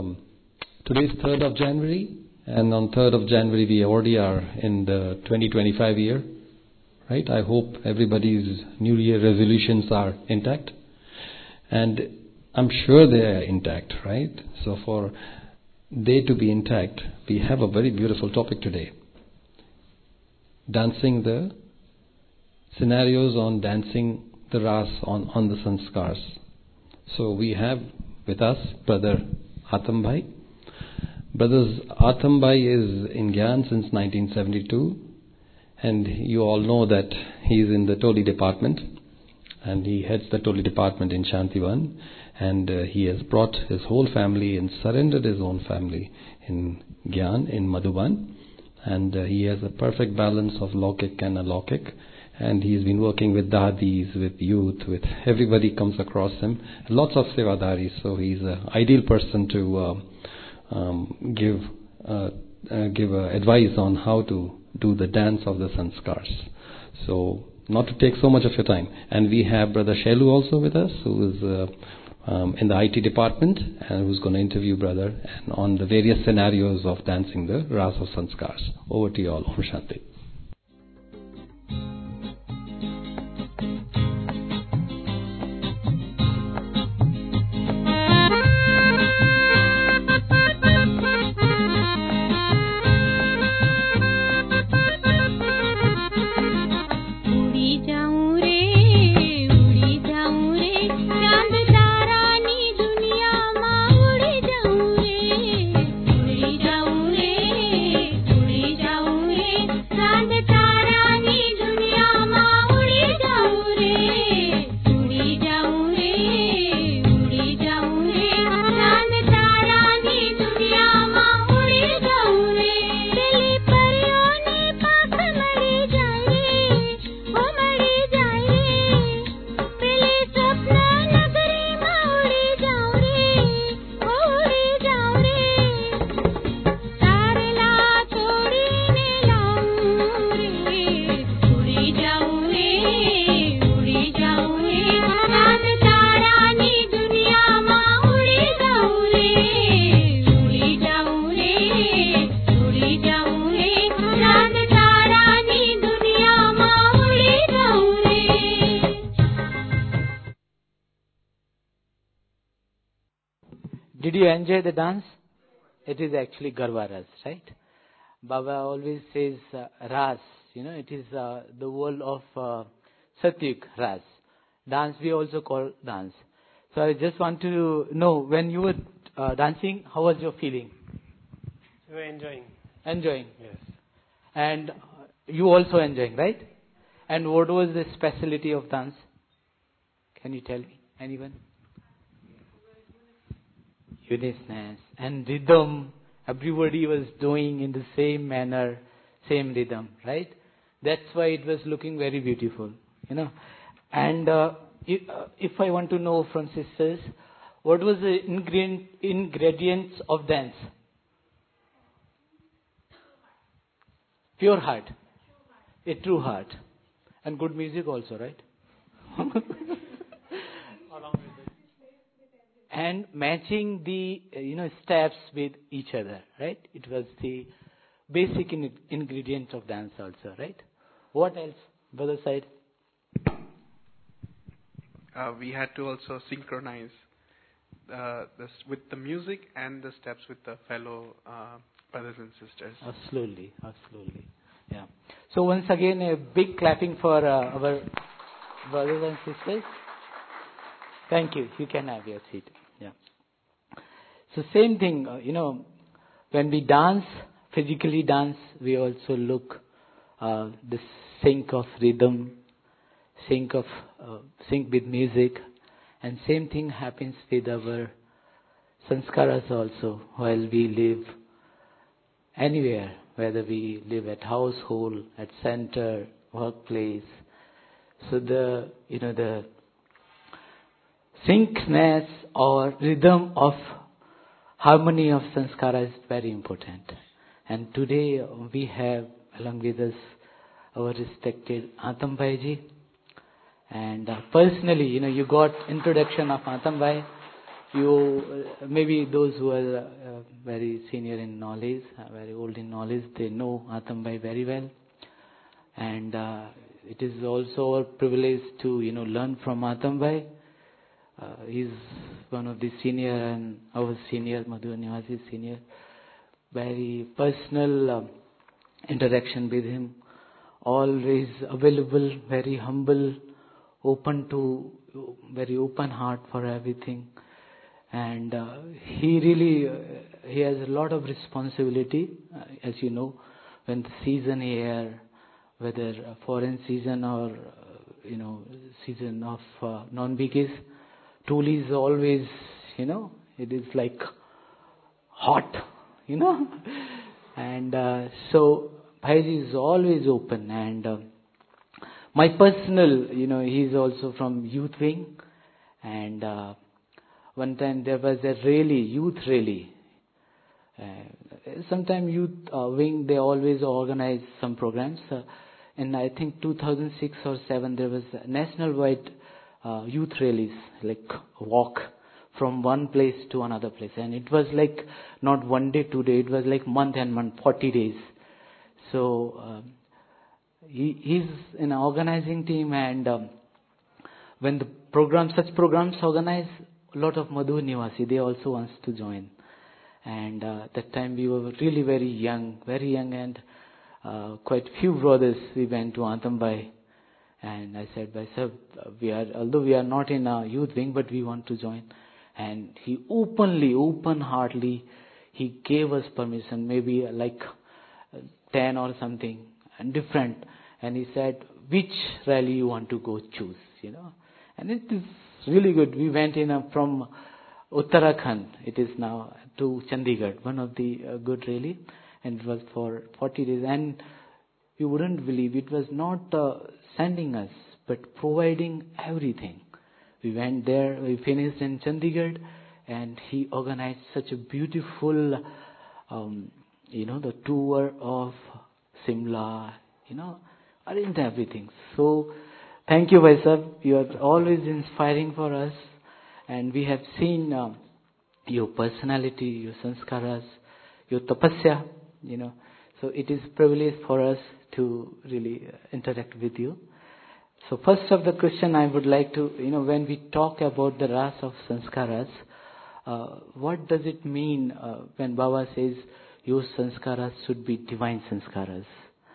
today's 3rd of January, and on 3rd of January we already are in the 2025 year, right? I hope everybody's New Year resolutions are intact, and I'm sure they are intact, right? So for they to be intact, we have a very beautiful topic today. Dancing the scenarios on dancing the Ras on the Sanskars. So we have with us Brother Atam Bhai. Brother Atam Bhai is in Gyan since 1972, and you all know that he is in the Toli department, and he heads the Toli department in Shantivan, and he has brought his whole family and surrendered his own family in Gyan, in Madhuban, and he has a perfect balance of Laukik and Alaukik, and he's been working with dadis, with youth, with everybody comes across him, lots of sevadaris, so he's an ideal person to give advice on how to do the dance of the sanskars. So, not to take so much of your time. And we have Brother Shailu also with us, who is in the IT department, and who's going to interview Brother and on the various scenarios of dancing the Ras of Sanskars. Over to you all. Om Shanti. Did you enjoy the dance? It is actually Garva Ras, right? Baba always says Ras, it is the world of Satyuk Ras. Dance we also call dance. So I just want to know, when you were dancing, how was your feeling? We were enjoying. Enjoying? Yes. And you also enjoying, right? And what was the specialty of dance? Can you tell me? Anyone? Uniqueness and rhythm. Everybody was doing in the same manner, same rhythm, right? That's why it was looking very beautiful, And if I want to know from sisters, what was the ingredients of dance? Pure heart. A true heart. And good music also, right? And matching the steps with each other, right? It was the basic ingredient of dance also, right? What else, brother side? We had to also synchronize with the music and the steps with the fellow brothers and sisters. Absolutely. Yeah. So once again, a big clapping for our brothers and sisters. Thank you. You can have your seat. Yeah. So same thing, when we dance, physically dance, we also look the sync of rhythm, sync with music, and same thing happens with our sanskaras also while we live anywhere, whether we live at household, at center, workplace. So the syncness or rhythm of harmony of sanskara is very important. And today we have along with us our respected Atam Bhai ji. And personally, you got introduction of Atam Bhai maybe those who are very senior in knowledge, very old in knowledge, they know Atam Bhai very well. And it is also our privilege to, learn from Atam Bhai. He's one of the senior and our senior, Madhur Nivasi senior. Very personal interaction with him. Always available, very humble, very open heart for everything. And he has a lot of responsibility, as you know, when the season here, whether a foreign season or, season of non-biggies, Tuli is always, it is like hot, And so Bhaiji is always open. And my personal, he's also from youth wing. And one time there was a youth rally. Sometime youth wing, they always organize some programs. And I think 2006 or 7, there was national-wide youth rallies, like walk from one place to another place. And it was like not 1 day, 2 days, it was like month and month, 40 days. So he's in an organizing team, and when such programs organize, a lot of Madhur Nivasi, they also wants to join. And that time we were really very young, and quite few brothers, we went to Atam Bhai. And I said, Bhai sir, although we are not in a youth wing, but we want to join. And he open-heartedly, he gave us permission, maybe like 10 or something, and different. And he said, which rally you want to go choose, And it is really good. We went from Uttarakhand, it is now, to Chandigarh, one of the good rally. And it was for 40 days. And you wouldn't believe, it was not sending us, but providing everything. We went there, we finished in Chandigarh, and he organized such a beautiful, the tour of Simla, arranged everything. So, thank you, Bhai Sahib. You are always inspiring for us. And we have seen your personality, your sanskaras, your tapasya, So it is a privilege for us to really interact with you. So first of the question I would like to, when we talk about the ras of sanskaras, what does it mean when Baba says your sanskaras should be divine sanskaras?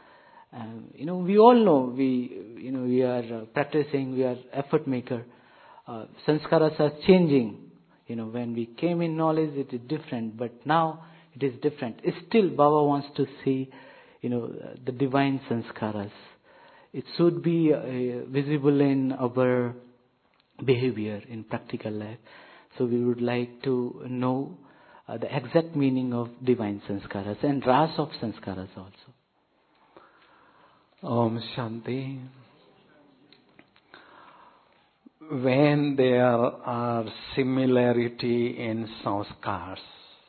We all know, we are practicing, we are effort maker. Sanskaras are changing. When we came in knowledge, it is different, but now it is different. Still, Baba wants to see, the divine sanskaras. It should be visible in our behavior, in practical life. So we would like to know the exact meaning of divine sanskaras and ras of sanskaras also. Om Shanti. When there are similarity in sanskars,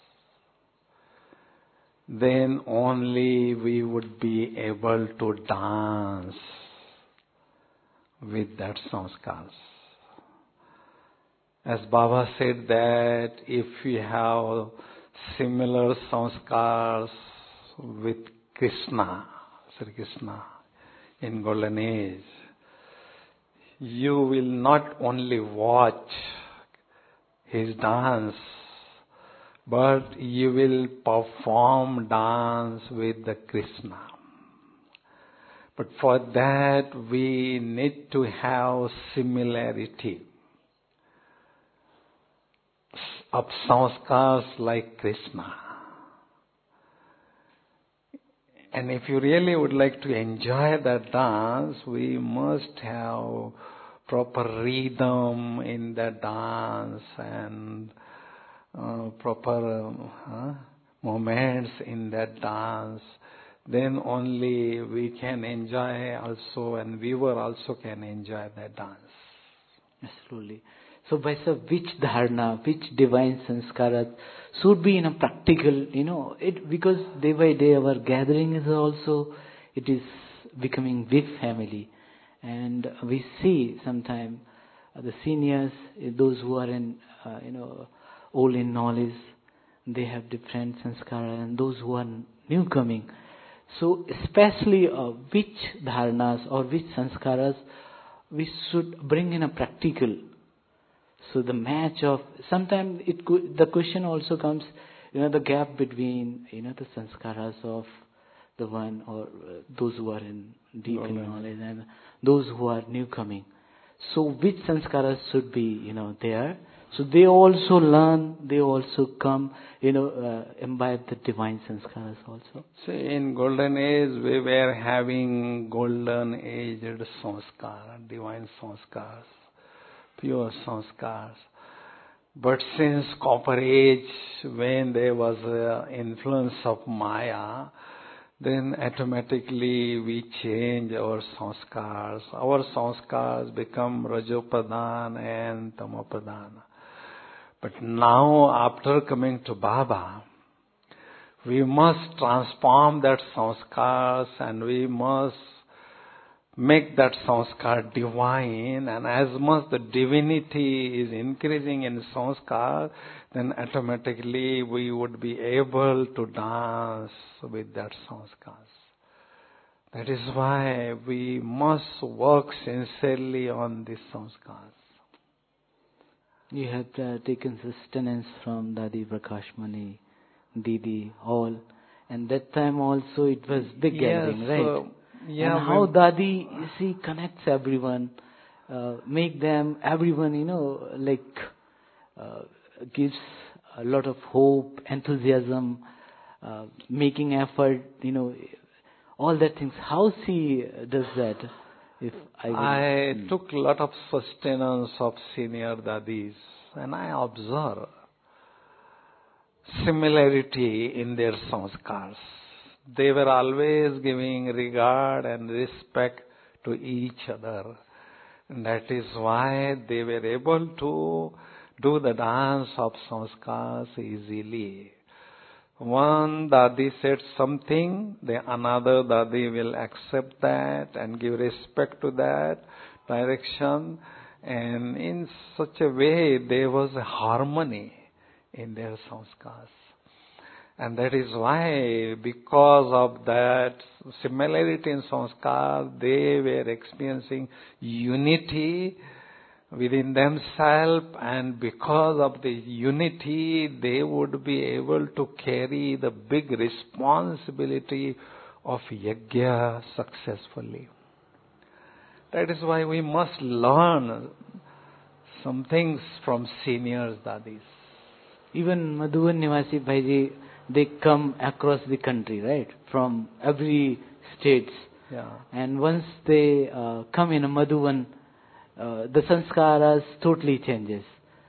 then only we would be able to dance with that sanskars. As Baba said that if we have similar sanskars with Krishna, Sri Krishna, in golden age, you will not only watch his dance, but you will perform dance with the Krishna. But for that we need to have similarity of sanskars like Krishna. And if you really would like to enjoy that dance, we must have proper rhythm in the dance and proper moments in that dance. Then only we can enjoy also, and viewer also can enjoy that dance. Absolutely. So, Vaisa, which dharana, which divine sanskara should be in a practical, because day by day our gathering is also, it is becoming big family. And we see sometimes the seniors, those who are in, old in knowledge, they have different sanskara, and those who are new coming. So especially which dharnas or which sanskaras we should bring in a practical. So the match of, sometimes the question also comes, the gap between, the sanskaras of the one or those who are in deep in knowledge and those who are new coming. So which sanskaras should be, there? So they also learn, they also come, imbibe the divine sanskaras also. See, in golden age, we were having golden aged sanskar, divine sanskars, pure sanskars. But since copper age, when there was influence of Maya, then automatically we change our sanskars. Our sanskars become Rajopradan and Tamapradan. But now, after coming to Baba, we must transform that sanskars and we must make that sanskar divine. And as much the divinity is increasing in sanskar, then automatically we would be able to dance with that sanskars. That is why we must work sincerely on these sanskars. You have taken sustenance from Dadi Prakashmani, Didi, all. And that time also it was big gathering, right? Yeah, and how Dadi, she connects everyone, make them, everyone, gives a lot of hope, enthusiasm, making effort, all that things. How she does that? If I took a lot of sustenance of senior Dadis and I observe similarity in their sanskars. They were always giving regard and respect to each other. And that is why they were able to do the dance of sanskars easily. One Dadi said something, the another Dadi will accept that and give respect to that direction. And in such a way, there was a harmony in their sanskars. And that is why, because of that similarity in sanskar, they were experiencing unity within themselves, and because of the unity, they would be able to carry the big responsibility of yajna successfully. That is why we must learn some things from seniors, Dadis. Even Madhuban Nivasi Bhaiji, they come across the country, right? From every states. Yeah. And once they come in a Madhuban, the sanskaras totally changes,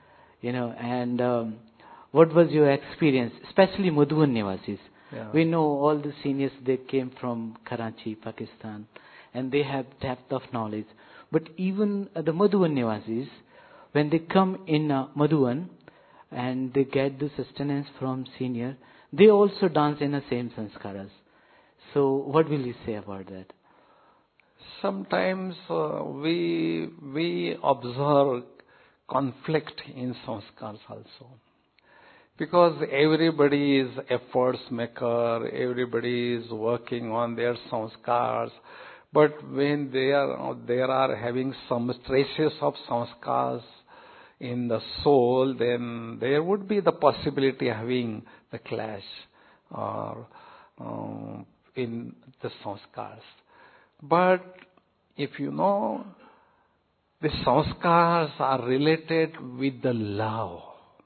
and what was your experience, especially Madhuban Nivasis? Yeah. We know all the seniors, they came from Karachi, Pakistan, and they have depth of knowledge. But even the Madhuban Nivasis, when they come in Madhuban and they get the sustenance from senior, they also dance in the same sanskaras. So what will you say about that? Sometimes we observe conflict in sanskars also. Because everybody is efforts maker, everybody is working on their sanskars. But when they are having some traces of sanskars in the soul, then there would be the possibility having the clash or in the sanskars. But if you know, the sanskars are related with the love.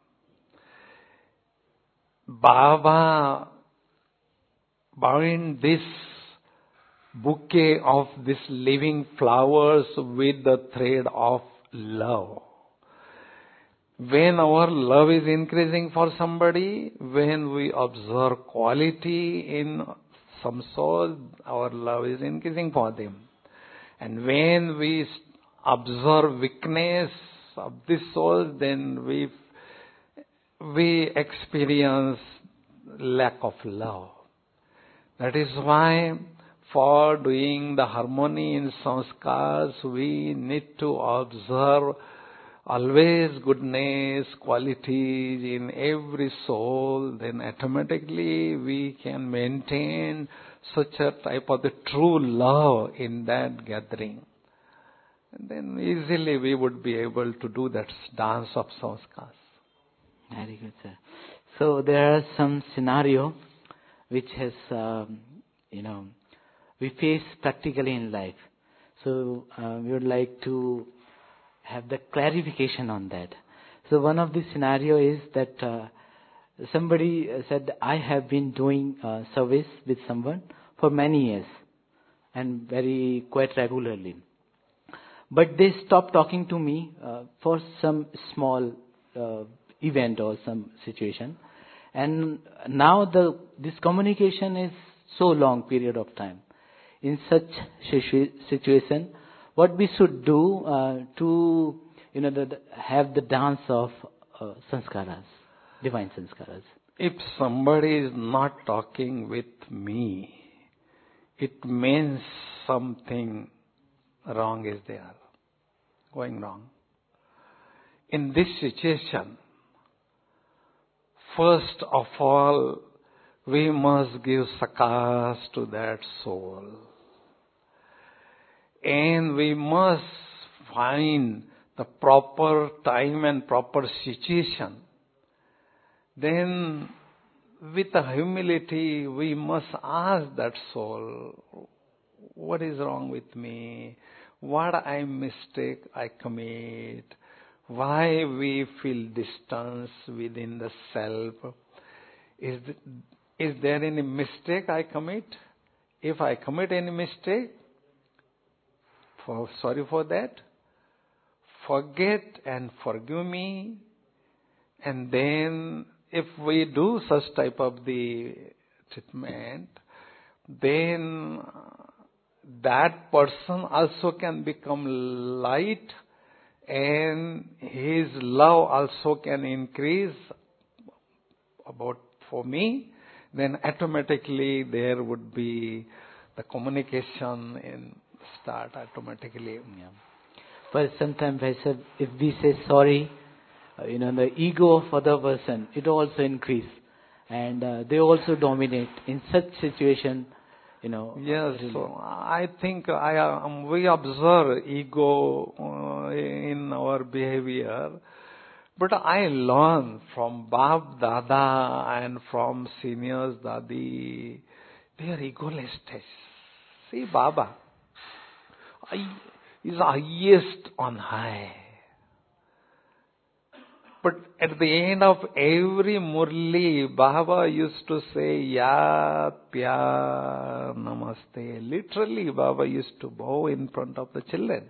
Baba bound this bouquet of these living flowers with the thread of love. When our love is increasing for somebody, when we observe quality in some soul, our love is increasing for them. And when we observe weakness of this soul, then we experience lack of love. That is why for doing the harmony in sanskars, we need to observe always goodness, qualities in every soul, then automatically we can maintain such a type of the true love in that gathering. And then easily we would be able to do that dance of sanskars. Very good, sir. So there are some scenario which has, we face practically in life. So we would like to have the clarification on that. So one of the scenario is that somebody said, I have been doing service with someone for many years and quite regularly. But they stopped talking to me for some small event or some situation. And now this communication is so long period of time. In such situation, what we should do to have the dance of sanskaras, divine sanskaras? If somebody is not talking with me, it means something wrong is there, going wrong. In this situation, first of all, we must give sakas to that soul. And we must find the proper time and proper situation. Then, with humility, we must ask that soul, what is wrong with me? What mistake I commit? Why we feel distance within the self? Is there any mistake I commit? If I commit any mistake, sorry for that. Forget and forgive me. And then if we do such type of the treatment, then that person also can become light and his love also can increase for me. Then automatically there would be the communication and start automatically. Yeah. But sometimes I said, if we say sorry, the ego of other person, it also increase. And they also dominate. In such situation, Yes, really. so I think we observe ego in our behavior. But I learn from Bab Dada and from seniors Dadi, they are egoless. See, Baba is highest on high. But at the end of every Murli, Baba used to say, Ya Pyar Namaste. Literally, Baba used to bow in front of the children.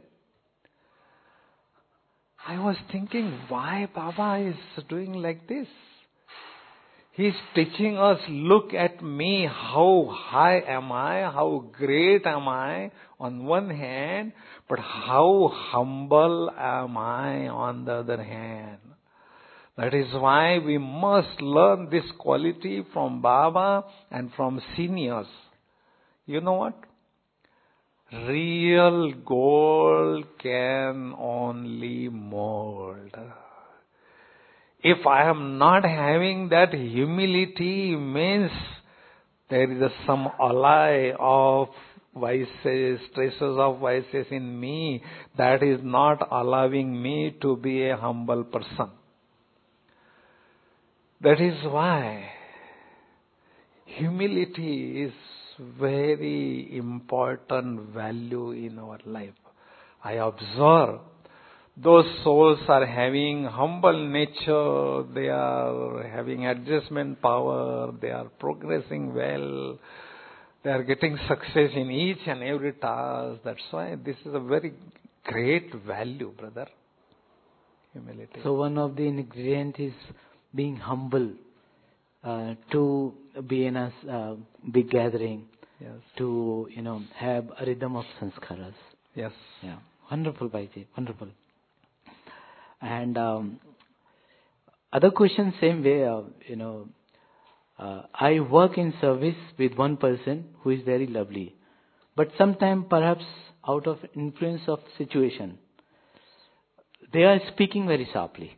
I was thinking, why Baba is doing like this? He's teaching us, look at me, how high am I, how great am I on one hand, but how humble am I on the other hand. That is why we must learn this quality from Baba and from seniors. You know what? Real gold can only mold. If I am not having that humility, means there is some alloy of vices, traces of vices in me that is not allowing me to be a humble person. That is why humility is very important value in our life. I observe those souls are having humble nature, they are having adjustment power, they are progressing well, they are getting success in each and every task. That's why this is a very great value, brother. Humility. So one of the ingredients is being humble, to be in a big gathering, Yes. to have a rhythm of sanskaras. Yes. Yeah, wonderful, Bhaiji, wonderful. And other question, same way. I work in service with one person who is very lovely, but sometimes perhaps out of influence of situation, they are speaking very sharply.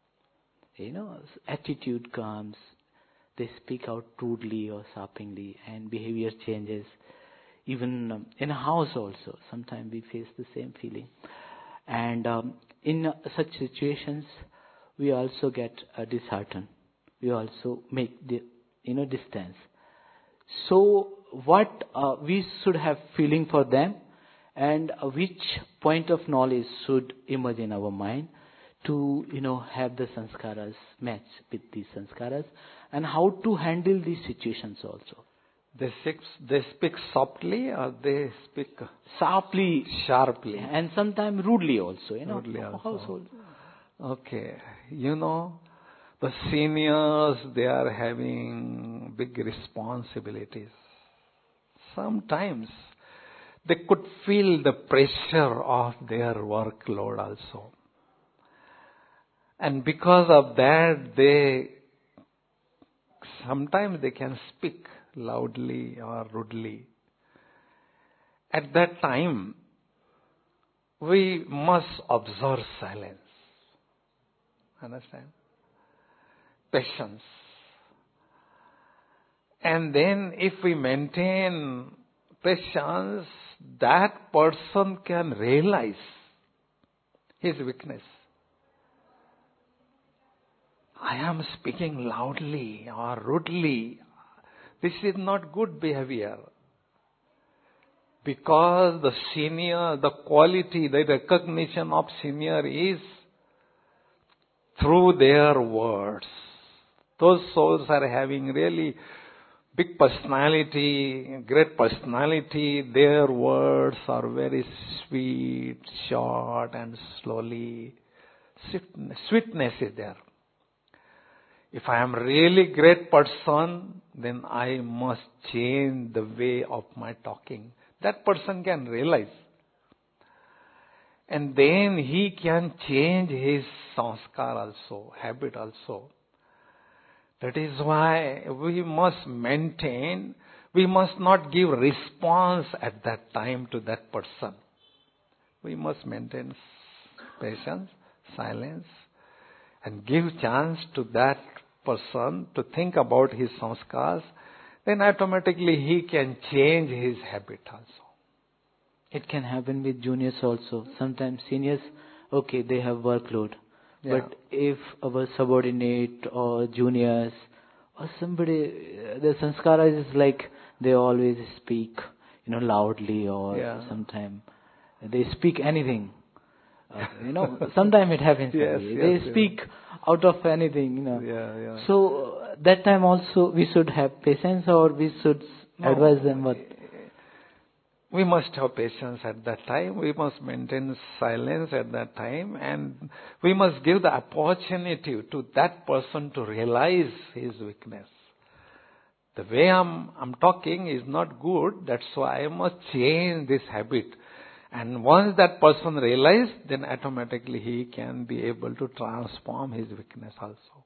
Attitude comes, they speak out rudely or sharply, and behavior changes. Even in a house also, sometimes we face the same feeling. And in such situations, we also get disheartened. We also make distance. So what we should have feeling for them, and which point of knowledge should emerge in our mind to have the sanskaras match with these sanskaras, and how to handle these situations also. They speak softly, or they speak Sharply, and sometimes rudely also. Rudely also. Household. Okay. The seniors, they are having big responsibilities. Sometimes they could feel the pressure of their workload also. And because of that, sometimes they can speak loudly or rudely. At that time, we must observe silence. Understand? Patience. And then if we maintain patience, that person can realize his weakness. I am speaking loudly or rudely. This is not good behavior. Because the quality, the recognition of senior is through their words. Those souls are having really big personality, great personality. Their words are very sweet, short and slowly. Sweetness is there. If I am really great person, then I must change the way of my talking. That person can realize. And then he can change his sanskar also, habit also. That is why we must maintain, we must not give response at that time to that person. We must maintain patience, silence, and give chance to that person to think about his sanskars. Then automatically he can change his habit also. It can happen with juniors also. Sometimes seniors, okay, they have workload. Yeah. But if our subordinate or juniors or somebody, the sanskara is like they always speak, loudly, or sometimes they speak anything. Sometimes it happens. They speak out of anything. So that time also we should have patience, or we should advise them what. We must have patience at that time. We must maintain silence at that time, and we must give the opportunity to that person to realize his weakness. The way I'm talking is not good. That's why I must change this habit. And once that person realizes, then automatically he can be able to transform his weakness also.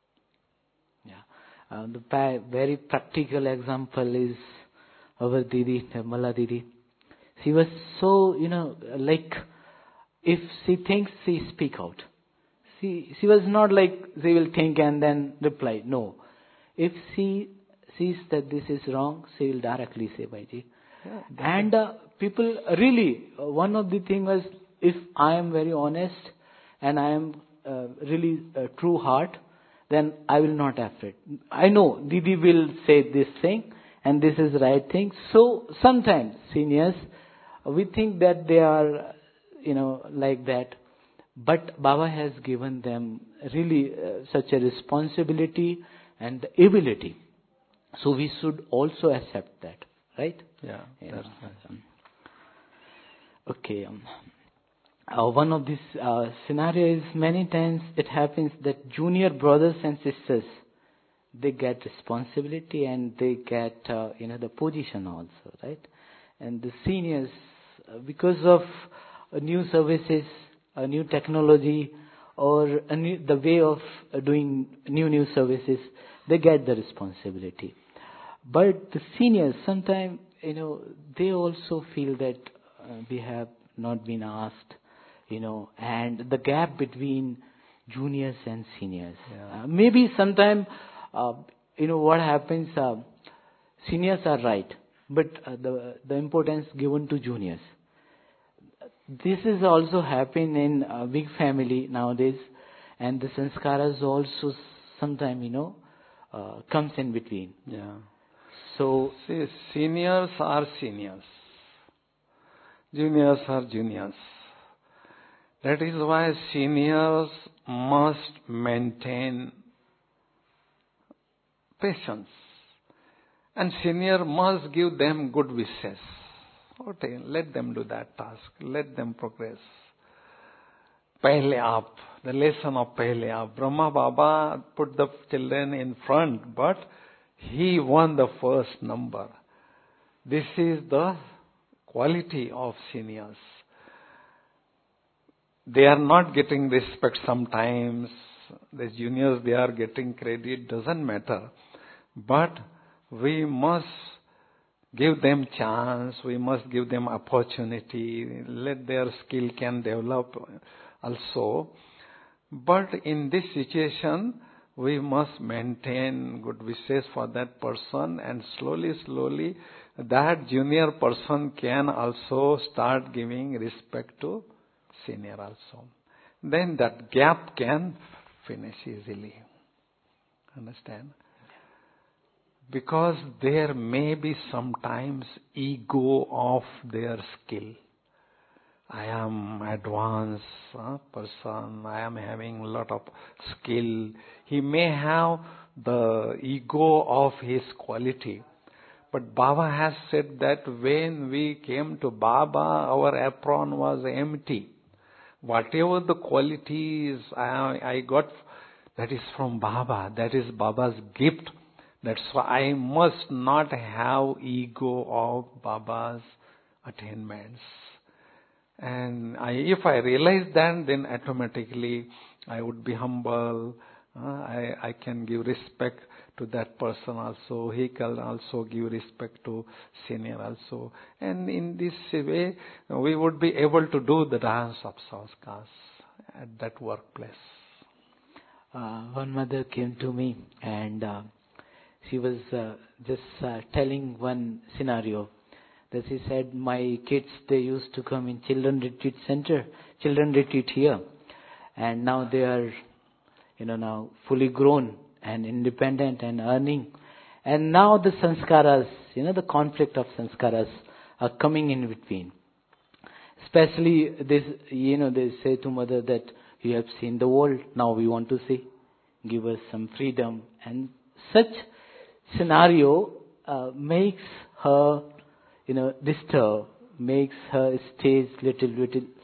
Yeah. The very practical example is our Didi, Nirmala Didi. She was so, like, if she thinks, she speak out. She was not like she will think and then reply. No. If she sees that this is wrong, she will directly say, Bhaiji. Yeah, and people really, one of the things was, if I am very honest and I am really true heart, then I will not afraid. I know Didi will say this thing and this is right thing. So sometimes seniors, we think that they are, like that. But Baba has given them really such a responsibility and ability. So we should also accept that, right? Yeah, that's right. Okay. One of these scenarios, many times it happens that junior brothers and sisters, they get responsibility and they get, the position also, right? And the seniors, because of new services, new technology, or the way of doing new services, they get the responsibility. But the seniors, sometimes, they also feel that we have not been asked, and the gap between juniors and seniors. Yeah. Maybe sometime, what happens, seniors are right, but the importance given to juniors. This is also happening in a big family nowadays, and the sanskaras also sometime, comes in between. Yeah. So, See, seniors are seniors. Juniors are juniors. That is why seniors must maintain patience. And senior must give them good wishes. Okay, let them do that task. Let them progress. Pehle aap, the lesson of Pehle aap. Brahma Baba put the children in front, but he won the first number. This is the quality of seniors. They are not getting respect sometimes. The juniors, they are getting credit, doesn't matter. But we must give them chance, we must give them opportunity, let their skill can develop also. But in this situation, we must maintain good wishes for that person, and slowly, that junior person can also start giving respect to senior also. Then that gap can finish easily. Understand? Because there may be sometimes ego of their skill. I am advanced person, I am having a lot of skill. He may have the ego of his quality. But Baba has said that when we came to Baba, our apron was empty. Whatever the qualities I got, that is from Baba. That is Baba's gift. That's why I must not have ego of Baba's attainments. And if I realize that, then automatically I would be humble. I can give respect to that person also. He can also give respect to senior also. And in this way, we would be able to do the dance of sanskars at that workplace. One mother came to me and she was just telling one scenario. That she said, my kids, they used to come in children retreat center, children retreat here. And now they are, now fully grown and independent and earning. And now the sanskaras, the conflict of sanskaras are coming in between. Especially this, they say to mother that you have seen the world, now we want to see. Give us some freedom. And such scenario makes her, disturb, makes her stage little,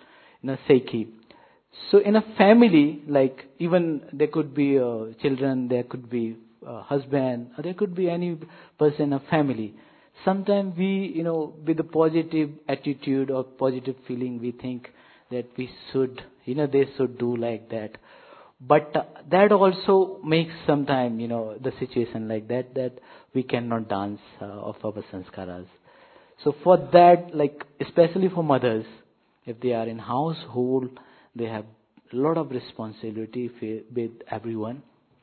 shaky. So in a family, like even there could be children, there could be husband, or there could be any person in a family. Sometimes we, with a positive attitude or positive feeling, we think that we should, they should do like that. But that also makes sometimes, the situation like that we cannot dance of our sanskaras. So for that, like especially for mothers, if they are in household, they have a lot of responsibility with everyone.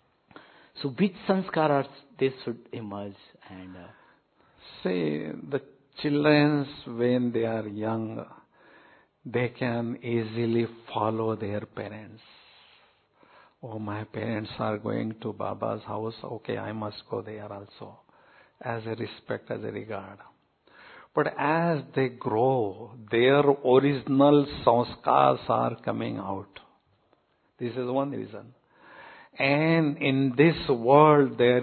So which sanskaras they should emerge and... See, the children, when they are young, they can easily follow their parents. Oh, my parents are going to Baba's house, okay, I must go there also, as a respect, as a regard. But as they grow, their original sanskars are coming out. This is one reason. And in this world, there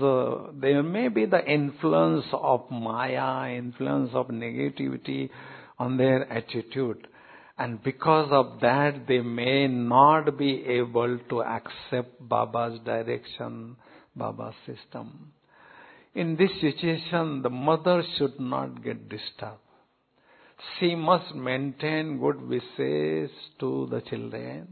may be the influence of Maya, influence of negativity on their attitude. And because of that, they may not be able to accept Baba's direction, Baba's system. In this situation, the mother should not get disturbed. She must maintain good wishes to the children.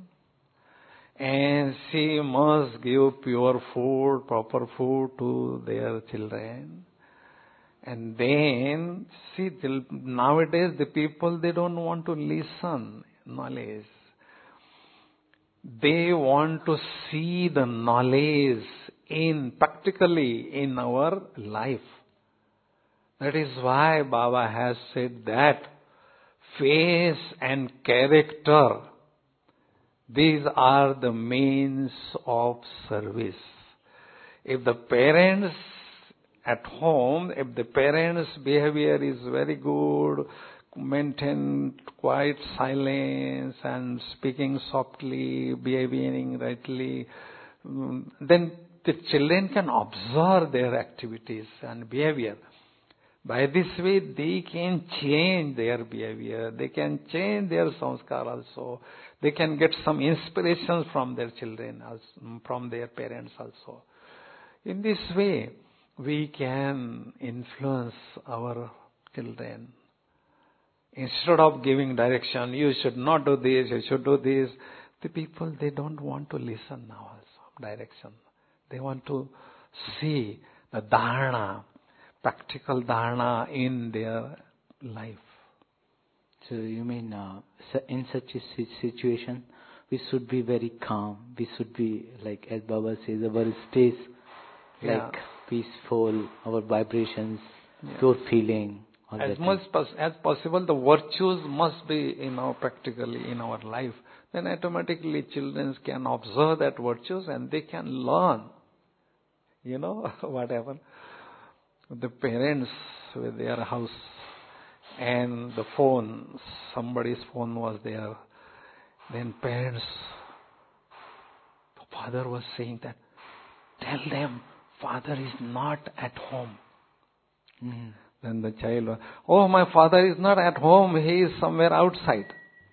And she must give pure food, proper food to their children. And then, see, nowadays the people, they don't want to listen knowledge. They want to see the knowledge practically in our life. That is why Baba has said that face and character, these are the means of service. If the parents at home, if the parents' behavior is very good, maintain quiet silence and speaking softly, behaving rightly, then the children can observe their activities and behavior. By this way, they can change their behavior. They can change their sanskar also. They can get some inspiration from their children, from their parents also. In this way, we can influence our children. Instead of giving direction, you should not do this, you should do this, the people, they don't want to listen now also, direction. They want to see the dharana, practical dharana in their life. So you mean in such a situation, we should be very calm. We should be, like as Baba says, our states like peaceful, our vibrations, pure feeling. As much as possible, the virtues must be, practically in our life. Then automatically children can observe that virtues and they can learn. What happened? The parents with their house and the phone, somebody's phone was there. Then parents, the father was saying that, tell them father is not at home. Then the child was, oh, my father is not at home, he is somewhere outside.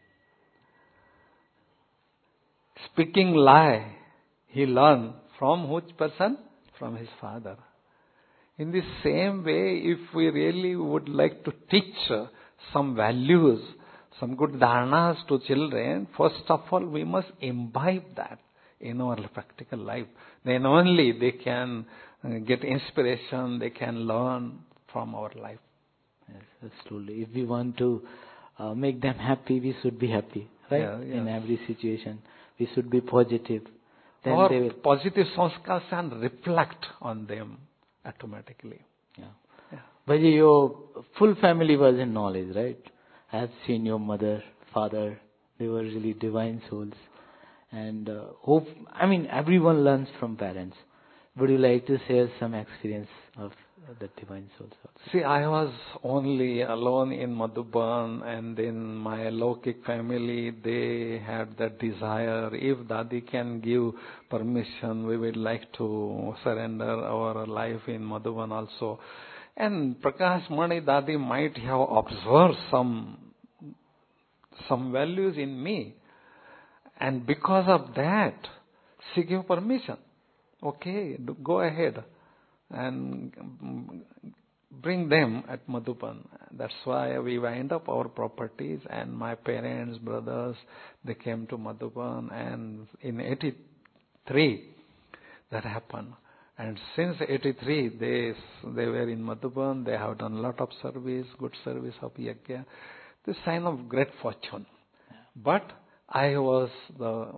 Speaking lie, he learned from which person? From his father. In the same way, if we really would like to teach some values, some good dharanas to children, first of all, we must imbibe that in our practical life. Then only they can get inspiration, they can learn from our life. Yes, absolutely. If we want to make them happy, we should be happy, right? Yeah, yes. In every situation, we should be positive. Then our they will... positive sanskars can reflect on them automatically. Bhaji, your full family was in knowledge, right? I have seen your mother, father, they were really divine souls. And everyone learns from parents. Would you like to share some experience of the divine souls also? See, I was only alone in Madhuban, and then my Lokik family, they had that desire. If Dadi can give permission, we would like to surrender our life in Madhuban also. And Prakash Mani Dadi might have observed some values in me. And because of that, she gave permission. Okay, go ahead and bring them at Madhuban. That's why we wind up our properties, and my parents, brothers, they came to Madhuban, and in 83 that happened. And since 83 they were in Madhuban, they have done a lot of service, good service of Yajna. The sign of great fortune. But I was the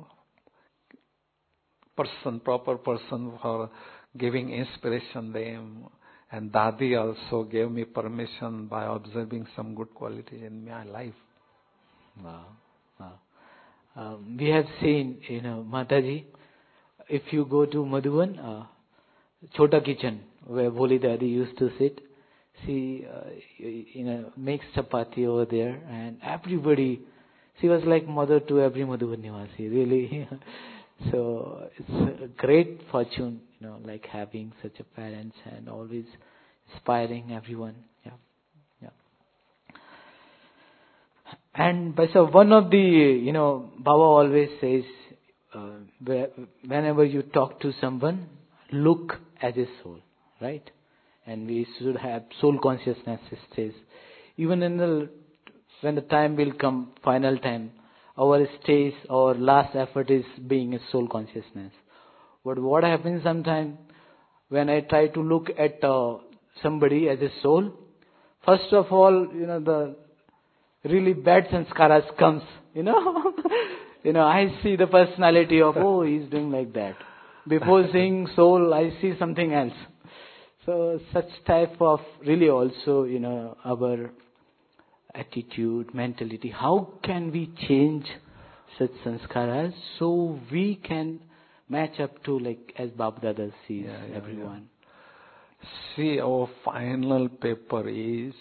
proper person for giving inspiration them. And Dadi also gave me permission by observing some good qualities in my life. Wow. We have seen, Mataji, if you go to Madhuban, Chota kitchen, where Bholi Dadi used to sit, she, makes chapati over there, and everybody, she was like mother to every Madhuban Nivasi, really. So it's a great fortune, like having such a parents and always inspiring everyone. Yeah. And so one of the, Baba always says, whenever you talk to someone, look as a soul, right? And we should have soul consciousness, it says. Even when the time will come, final time, our stage, our last effort is being a soul consciousness. But what happens sometimes when I try to look at somebody as a soul? First of all, really bad sanskaras comes, I see the personality of, oh, he's doing like that. Before saying soul, I see something else. So such type of really also, our attitude, mentality. How can we change such sanskaras so we can match up to like as Baba Dada sees everyone? See, our final paper is,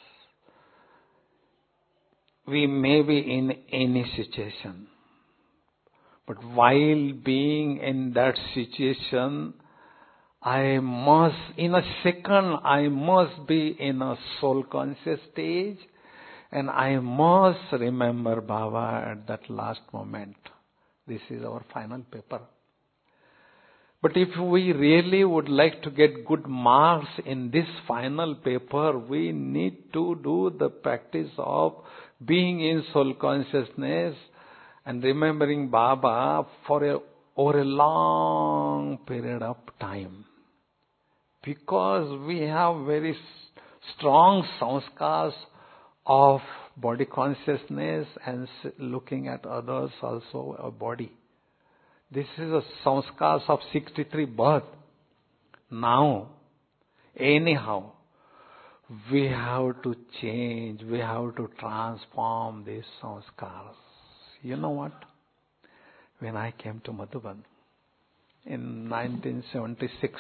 we may be in any situation, but while being in that situation, in a second, I must be in a soul conscious stage, and I must remember Baba at that last moment. This is our final paper. But if we really would like to get good marks in this final paper, we need to do the practice of being in soul consciousness and remembering Baba over a long period of time. Because we have very strong sanskars of body consciousness and looking at others also a body. This is a sanskars of 63 birth. Now, anyhow, we have to change, we have to transform these sanskars. You know what? When I came to Madhuban in 1976,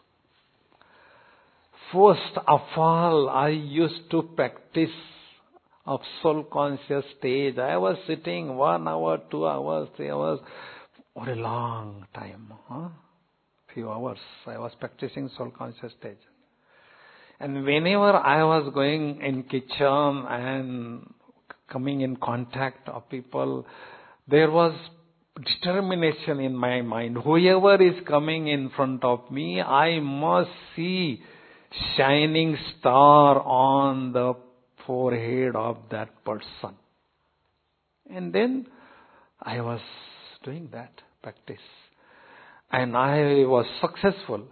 first of all, I used to practice of soul conscious stage. I was sitting 1 hour, 2 hours, 3 hours, for a long time. Few hours I was practicing soul conscious stage. And whenever I was going in kitchen and coming in contact of people, there was determination in my mind. Whoever is coming in front of me, I must see shining star on the forehead of that person. And then I was doing that practice. And I was successful.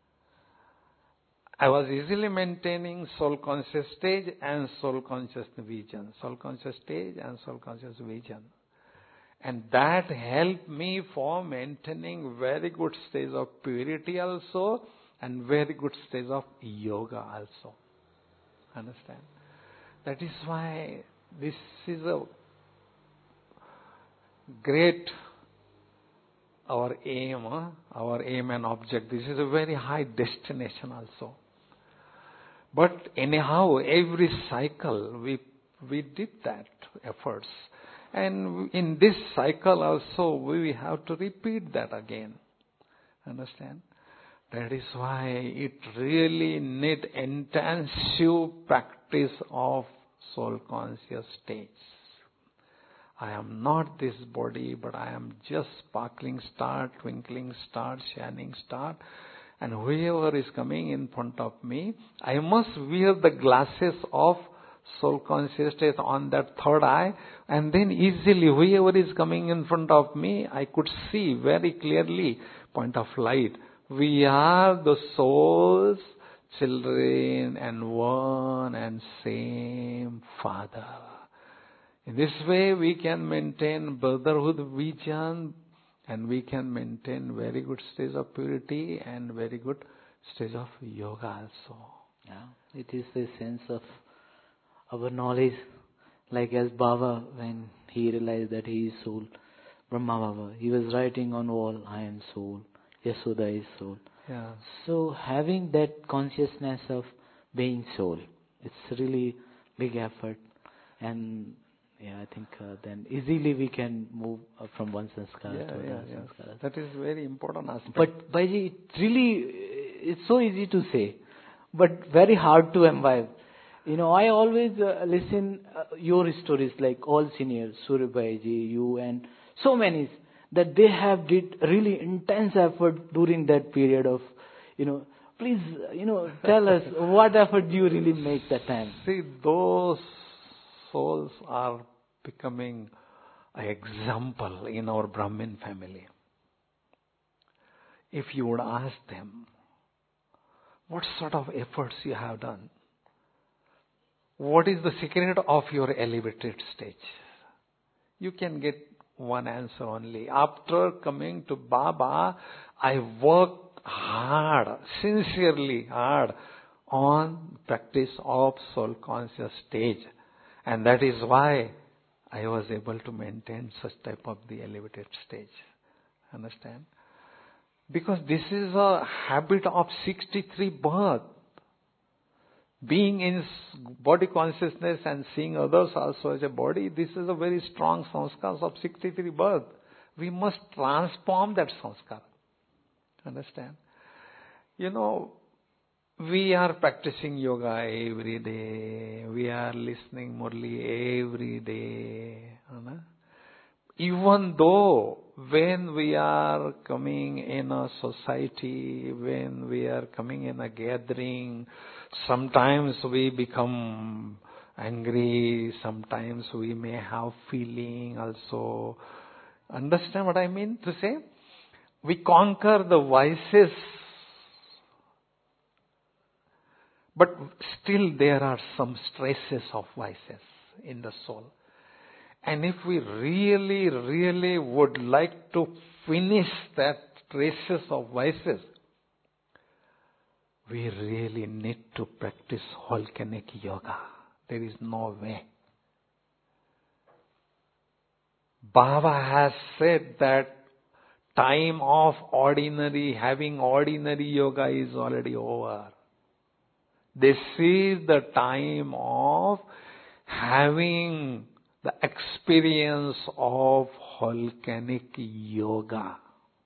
I was easily maintaining soul conscious stage and soul conscious vision. Soul conscious stage and soul conscious vision. And that helped me for maintaining very good stage of purity also and very good stage of yoga also. Understand? That is why this is a great our aim and object. This is a very high destination also. But anyhow, every cycle we did that efforts. And in this cycle also we have to repeat that again. Understand? That is why it really need intensive practice of soul conscious stage. I am not this body, but I am just sparkling star, twinkling star, shining star. And whoever is coming in front of me, I must wear the glasses of soul consciousness on that third eye, and then easily whoever is coming in front of me, I could see very clearly point of light. We are the soul's children and one and same Father. In this way we can maintain brotherhood vision, and we can maintain very good stage of purity and very good stage of yoga also. Yeah, it is the sense of our knowledge, like as Baba, when he realized that he is soul, Brahma Baba, he was writing on wall, I am soul, Yasoda is soul. Yeah. So having that consciousness of being soul, it's really big effort. And I think then easily we can move from one sanskara to another sanskara. That is very important aspect. But Bhaiji, it's so easy to say, but very hard to imbibe. I always listen your stories, like all seniors, Surya Bhaiji, you and so many, that they have did really intense effort during that period of, please, tell us what effort do you really make that time? See, those souls are becoming an example in our Brahmin family. If you would ask them, what sort of efforts you have done? what is the secret of your elevated stage? You can get one answer only. After coming to Baba, I worked hard, sincerely hard, on practice of soul conscious stage. And that is why I was able to maintain such type of the elevated stage. Understand? Because this is a habit of 63 birth. Being in body consciousness and seeing others also as a body, this is a very strong sanskar of 63 birth. We must transform that sanskar. Understand? You know, we are practicing yoga every day. We are listening Murli every day. Even though when we are coming in a society, when we are coming in a gathering, sometimes we become angry, sometimes we may have feeling also. Understand what I mean to say? We conquer the vices, but still there are some stresses of vices in the soul. And if we really, really would like to finish that traces of vices, we really need to practice volcanic yoga. There is no way. Baba has said that time of having ordinary yoga is already over. This is the time of having the experience of volcanic yoga.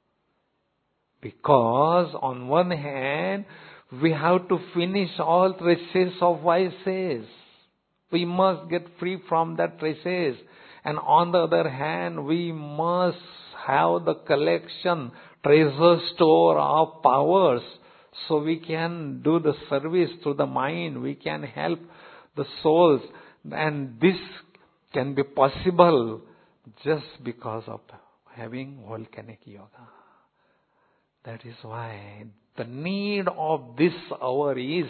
Because on one hand, we have to finish all traces of vices. We must get free from that traces. And on the other hand, we must have the collection, treasure store of powers, so we can do the service through the mind. We can help the souls. And this can be possible just because of having volcanic yoga. That is why the need of this hour is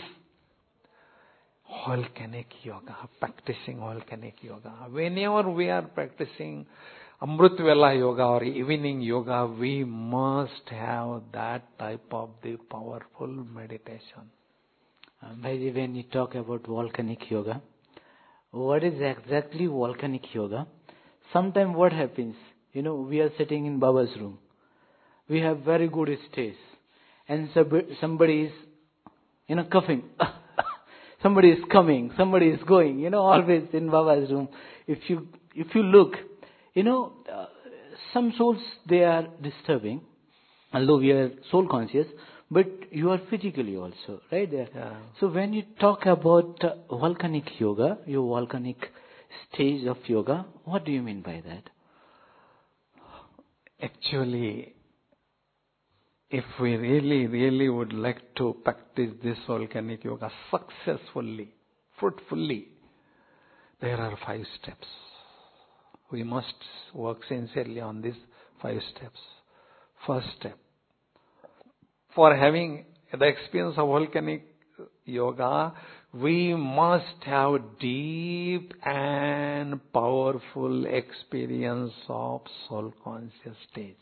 volcanic yoga, practicing volcanic yoga. Whenever we are practicing Amrit Vela yoga or evening yoga, we must have that type of the powerful meditation. Bhaiji, when you talk about volcanic yoga, what is exactly volcanic yoga? Sometimes what happens, we are sitting in Baba's room. We have very good stage. And somebody is, coughing. Somebody is coming, somebody is going, always in Baba's room. If you look, some souls, they are disturbing, although we are soul conscious, but you are physically also, right there. Yeah. So when you talk about volcanic yoga, your volcanic stage of yoga, what do you mean by that? Actually, if we really, really would like to practice this volcanic yoga successfully, fruitfully, there are 5 steps. We must work sincerely on these 5 steps. First step, for having the experience of volcanic yoga, we must have deep and powerful experience of soul conscious stage.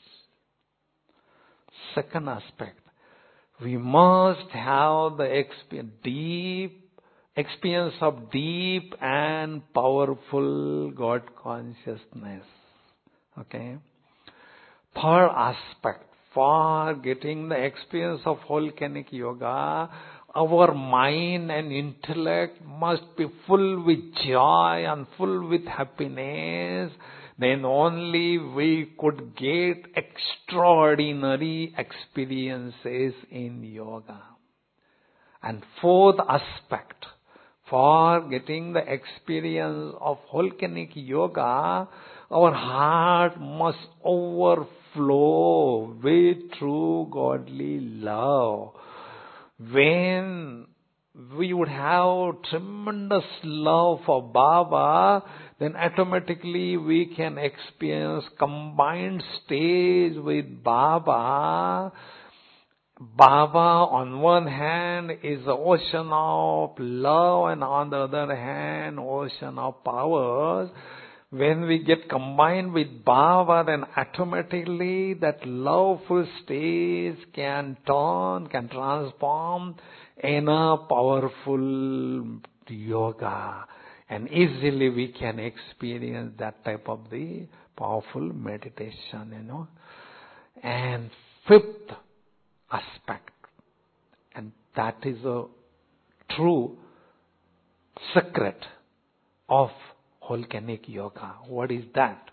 Second aspect, we must have the experience of deep and powerful God consciousness. Okay. Third aspect, for getting the experience of volcanic yoga, our mind and intellect must be full with joy and full with happiness. Then only we could get extraordinary experiences in yoga. And fourth aspect, for getting the experience of volcanic yoga, our heart must overflow with true godly love. When we would have tremendous love for Baba, then automatically we can experience combined stage with Baba. Baba on one hand is the ocean of love, and on the other hand, ocean of powers. When we get combined with Baba, then automatically that loveful stage can transform in a powerful yoga. And easily we can experience that type of the powerful meditation, And fifth aspect, and that is a true secret of volcanic yoga. What is that?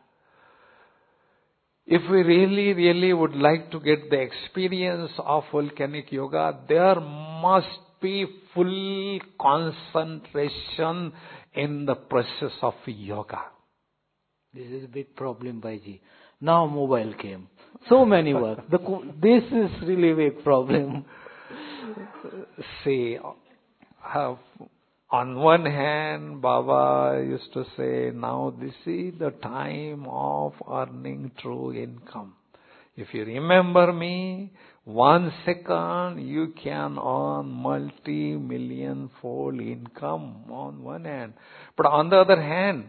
If we really would like to get the experience of volcanic yoga, there must be full concentration in the process of yoga. This is a big problem, Bhaiji. Now mobile came. So many work. This is really a big problem. See, on one hand, Baba used to say, now this is the time of earning true income. If you remember me, 1 second you can earn multi-million fold income on one hand. But on the other hand,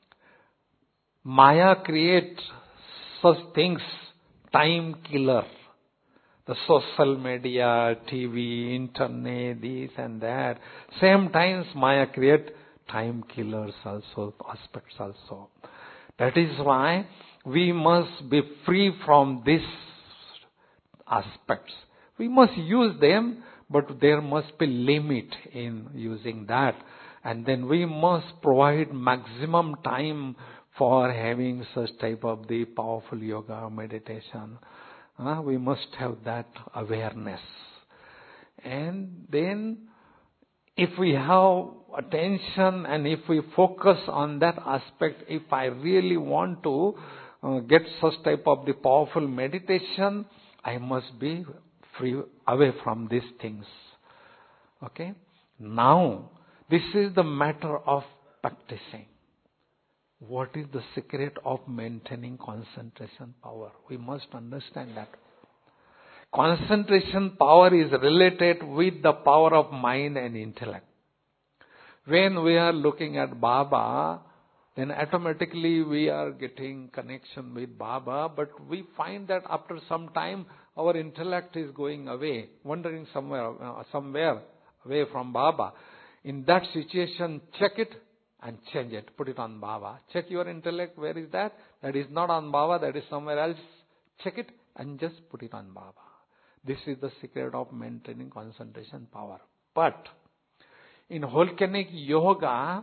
Maya creates such things, time killer. The social media, TV, internet, this and that. Same times Maya create time killers also, aspects also. That is why we must be free from these aspects. We must use them, but there must be limit in using that. And then we must provide maximum time for having such type of the powerful yoga meditation. We must have that awareness. And then if we have attention and if we focus on that aspect, if I really want to get such type of the powerful meditation, I must be free away from these things. Okay? Now, this is the matter of practicing. What is the secret of maintaining concentration power? We must understand that. Concentration power is related with the power of mind and intellect. When we are looking at Baba, then automatically we are getting connection with Baba, but we find that after some time our intellect is going away, wandering somewhere away from Baba. In that situation, check it and change it. Put it on Baba. Check your intellect. Where is that? That is not on Baba. That is somewhere else. Check it and just put it on Baba. This is the secret of maintaining concentration power. But in volcanic yoga,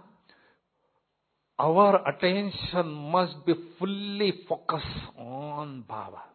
our attention must be fully focused on Baba.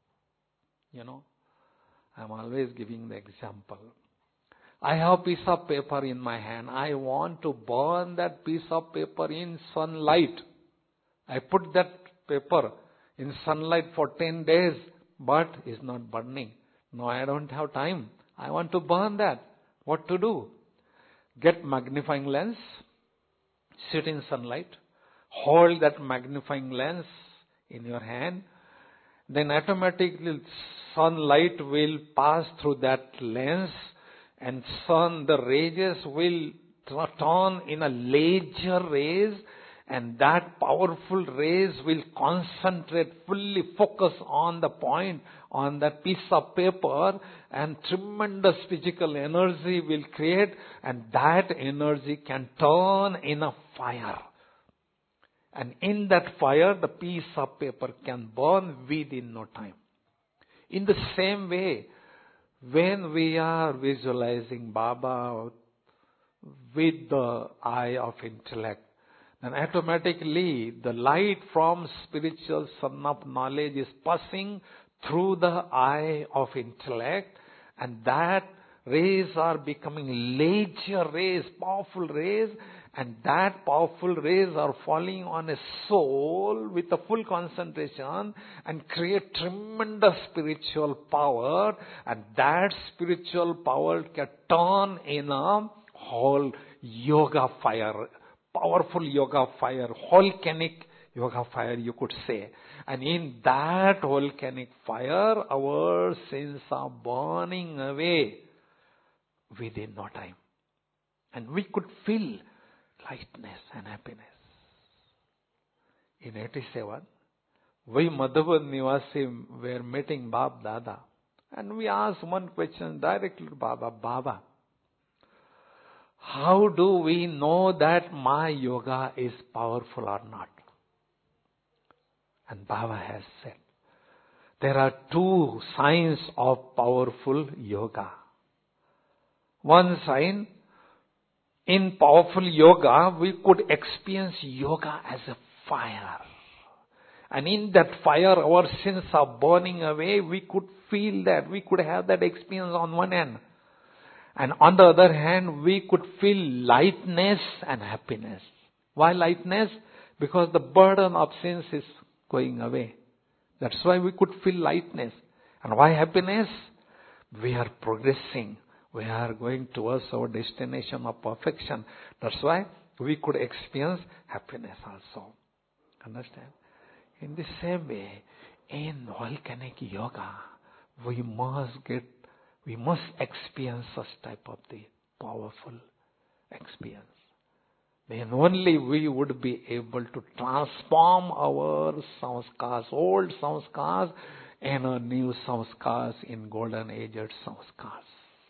I'm always giving the example. I have a piece of paper in my hand. I want to burn that piece of paper in sunlight. I put that paper in sunlight for 10 days, but it's not burning. No, I don't have time. I want to burn that. What to do? Get magnifying lens, sit in sunlight, hold that magnifying lens in your hand, then automatically sunlight will pass through that lens, and the rays will turn in a laser rays, and that powerful rays will concentrate, fully focus on the point, on that piece of paper, and tremendous physical energy will create, and that energy can turn in a fire. And in that fire, the piece of paper can burn within no time. In the same way, when we are visualizing Baba with the eye of intellect, then automatically the light from spiritual sun of knowledge is passing through the eye of intellect, and that rays are becoming laser rays, powerful rays, and that powerful rays are falling on a soul with a full concentration and create tremendous spiritual power, and that spiritual power can turn in a whole yoga fire, powerful yoga fire, volcanic yoga fire, you could say. And in that volcanic fire, our sins are burning away within no time. And we could feel lightness and happiness. In 87, we Madhavan Nivasi were meeting Bab Dada. And we asked one question directly to Baba. Baba, how do we know that my yoga is powerful or not? And Baba has said, there are two signs of powerful yoga. One sign, in powerful yoga, we could experience yoga as a fire. And in that fire, our sins are burning away. We could feel that. We could have that experience on one hand. And on the other hand, we could feel lightness and happiness. Why lightness? Because the burden of sins is going away. That's why we could feel lightness. And why happiness? We are progressing. We are going towards our destination of perfection. That's why we could experience happiness also. Understand? In the same way, in volcanic yoga, we must experience such type of the powerful experience. Then only we would be able to transform our samskars, old samskars, and our new samskars in golden aged samskars.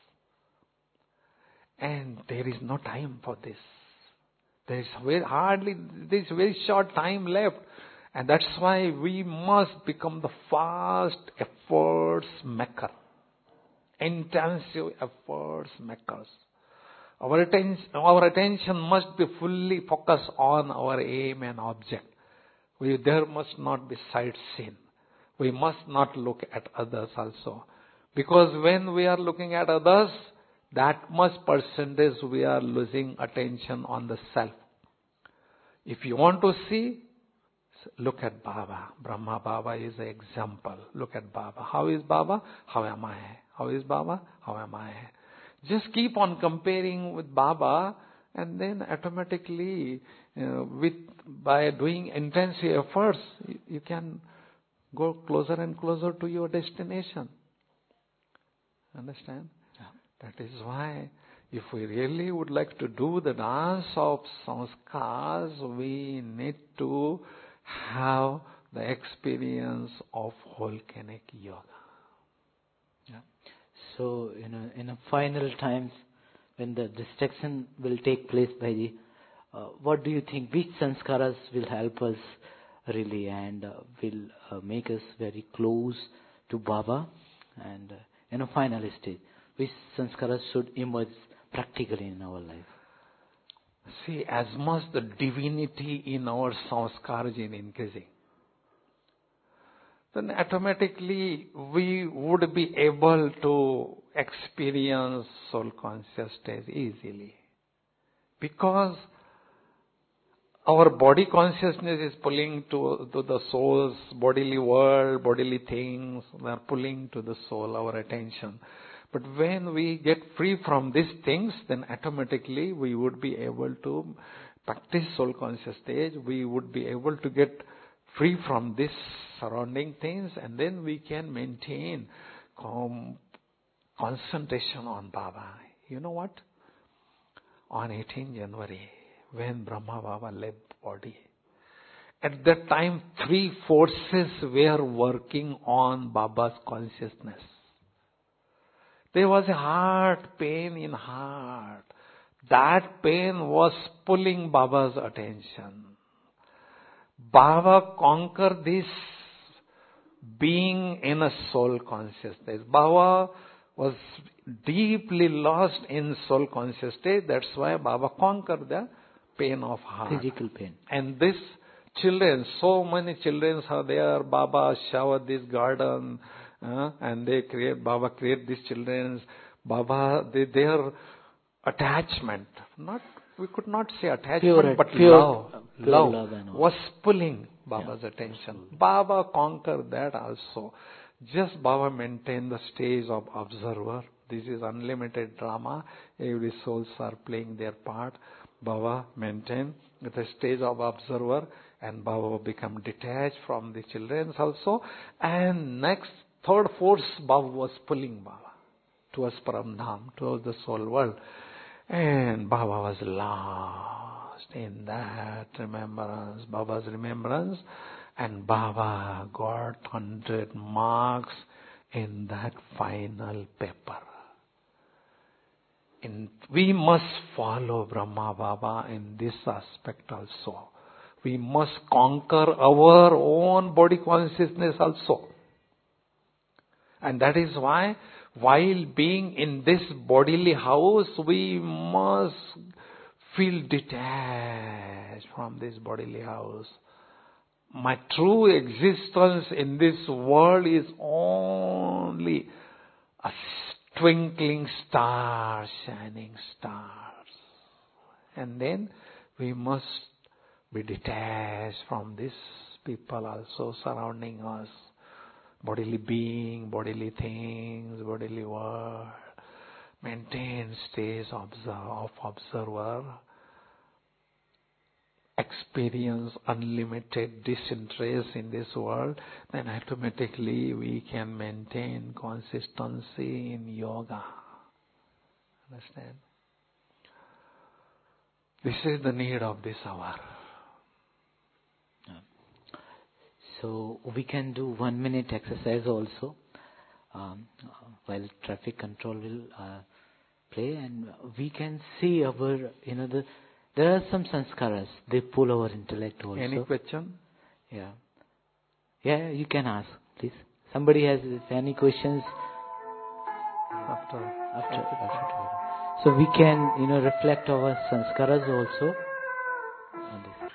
And there is no time for this. There is very short time left. And that's why we must become the fast efforts maker. Intensive efforts makers. Our attention must be fully focused on our aim and object. There must not be sightseeing. We must not look at others also. Because when we are looking at others, that much percentage we are losing attention on the self. If you want to see, look at Baba. Brahma Baba is an example. Look at Baba. How is Baba? How am I? How is Baba? How am I? Just keep on comparing with Baba, and then automatically, by doing intensive efforts, you can go closer and closer to your destination. Understand? Yeah. That is why, if we really would like to do the dance of sanskars, we need to have the experience of volcanic yoga. Yeah. So, in a final times, when the destruction will take place by the, what do you think, which sanskaras will help us really and will make us very close to Baba? And in a final stage, which sanskaras should emerge practically in our life? See, as much the divinity in our sanskars is increasing, then automatically we would be able to experience soul conscious state easily. Because our body consciousness is pulling to the soul's bodily world, bodily things. We are pulling to the soul, our attention. But when we get free from these things, then automatically we would be able to practice soul conscious stage. We would be able to get free from this surrounding things, and then we can maintain concentration on Baba. You know what? On 18 January, when Brahma Baba left body, at that time 3 forces were working on Baba's consciousness. There was a heart pain in heart. That pain was pulling Baba's attention. Baba conquered this being in a soul consciousness. Baba was deeply lost in soul conscious state. That's why Baba conquered the pain of heart. Physical pain. And this children, so many children are there. Baba showered this garden, and Baba create these children. Baba, their attachment, we could not say attachment, but love was pulling Baba's attention. Baba conquered that also. Just Baba maintained the stage of observer. This is unlimited drama. Every souls are playing their part. Baba maintained the stage of observer, And Baba become detached from the children also. And next, third force Baba was pulling Baba towards Paramdham, towards the soul world. And Baba was lost in that remembrance, Baba's remembrance. And Baba got 100 marks in that final paper. We must follow Brahma Baba in this aspect also. We must conquer our own body consciousness also. And that is why, while being in this bodily house, we must feel detached from this bodily house. My true existence in this world is only a twinkling star, shining stars. And then we must be detached from these people also surrounding us. Bodily being, bodily things, bodily world. Maintain stage of observer. Experience unlimited disinterest in this world, then automatically we can maintain consistency in yoga. Understand? This is the need of this hour. So we can do 1 minute exercise also while traffic control will play, and we can see our, there are some sanskaras, they pull our intellect also. Any question? Yeah. Yeah, you can ask, please. Somebody has any questions? After. So we can, reflect our sanskaras also on this.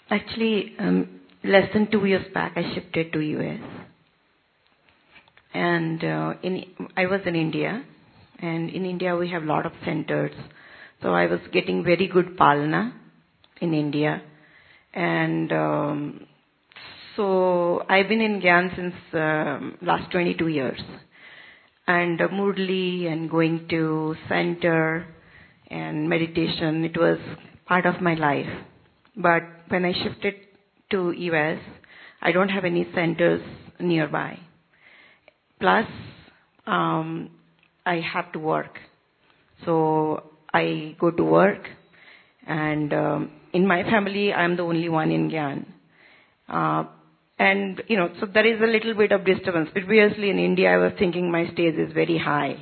Actually, less than 2 years back, I shifted to US. And I was in India. And in India, we have a lot of centers. So I was getting very good Palna in India. And so I've been in Gyan since last 22 years. And Murli and going to center and meditation, it was part of my life. But when I shifted to US, I don't have any centers nearby. Plus, I have to work. So I go to work, and in my family, I'm the only one in Gyan. And, so there is a little bit of disturbance. Previously in India, I was thinking my stage is very high,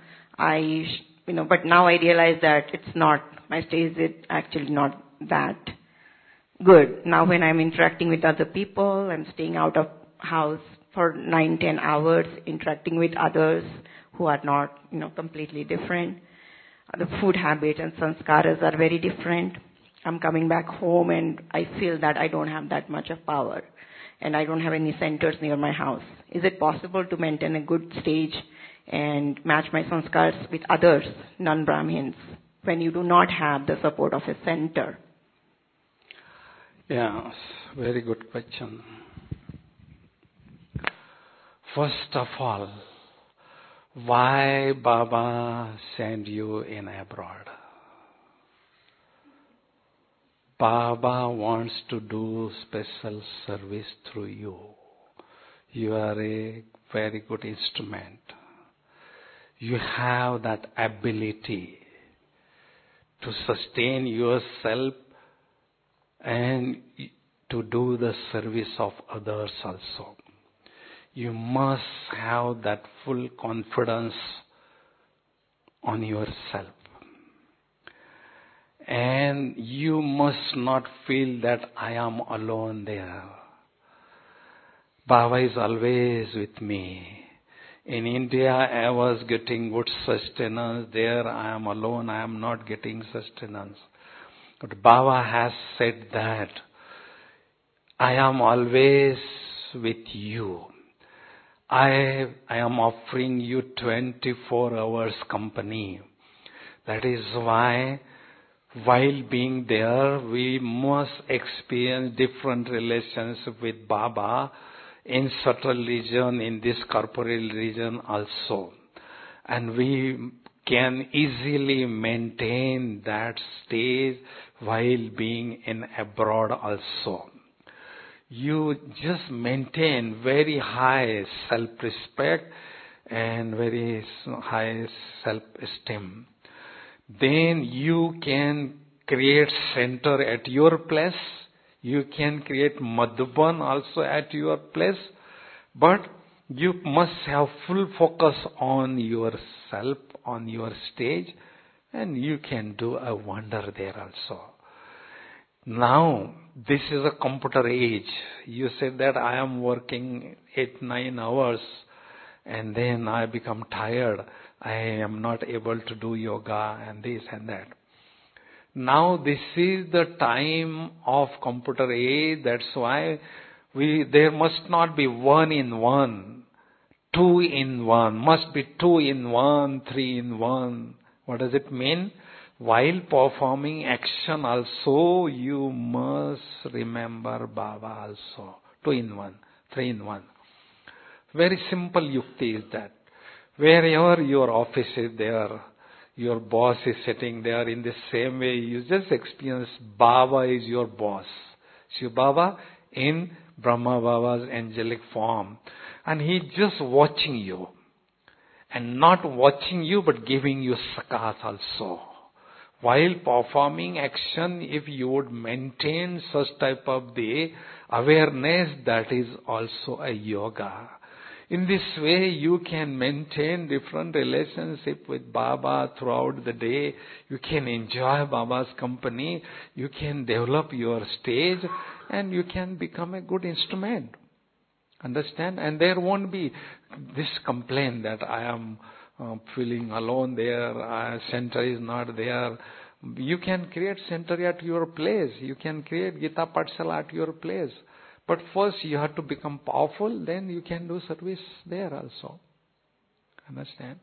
but now I realize that it's not. My stage is actually not that good. Now when I'm interacting with other people, I'm staying out of house for 9-10 hours, interacting with others who are not, completely different. The food habits and sanskaras are very different. I'm coming back home and I feel that I don't have that much of power. And I don't have any centers near my house. Is it possible to maintain a good stage and match my sanskars with others, non-Brahmins, when you do not have the support of a center? Yes, very good question. First of all, why Baba sent you in abroad? Baba wants to do special service through you. You are a very good instrument. You have that ability to sustain yourself and to do the service of others also. You must have that full confidence on yourself. And you must not feel that I am alone there. Baba is always with me. In India, I was getting good sustenance. There, I am alone. I am not getting sustenance. But Baba has said that I am always with you. I am offering you 24 hours company. That is why, while being there, we must experience different relationships with Baba in subtle region, in this corporeal region also. And we can easily maintain that stage while being in abroad also. You just maintain very high self-respect and very high self-esteem. Then you can create center at your place. You can create Madhuban also at your place. But you must have full focus on yourself, on your stage, and you can do a wonder there also. Now, this is a computer age. You said that I am working 8-9 hours and then I become tired. I am not able to do yoga and this and that. Now, this is the time of computer age. That's why there must not be 1 in 1, 2 in 1. Must be 2 in 1, 3 in 1. What does it mean? While performing action also, you must remember Baba also. 2 in 1, 3 in 1. Very simple yukti is that. Wherever your office is there, your boss is sitting there, in the same way you just experience Baba is your boss. Shiva Baba in Brahma Baba's angelic form. And he just watching you. And not watching you but giving you sakat also. While performing action, if you would maintain such type of the awareness, that is also a yoga. In this way, you can maintain different relationship with Baba throughout the day. You can enjoy Baba's company. You can develop your stage and you can become a good instrument. Understand? And there won't be this complaint that I am feeling alone there, center is not there, You can create center at your place. You can create Gita Pathshala at your place. But first you have to become powerful, then you can do service there also. Understand?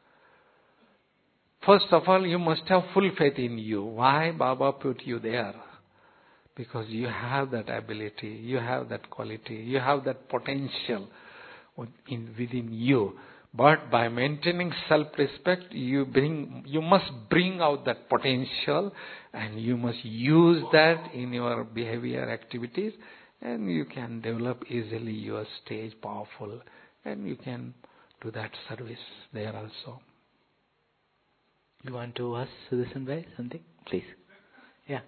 First of all, you must have full faith in you. Why Baba put you there? Because you have that ability, you have that quality, you have that potential within you. But by maintaining self-respect, you must bring out that potential, and you must use that in your behavior activities, and you can develop easily your stage powerful, and you can do that service there also. You want to ask Sudarshan Bhai something? Please. Yeah.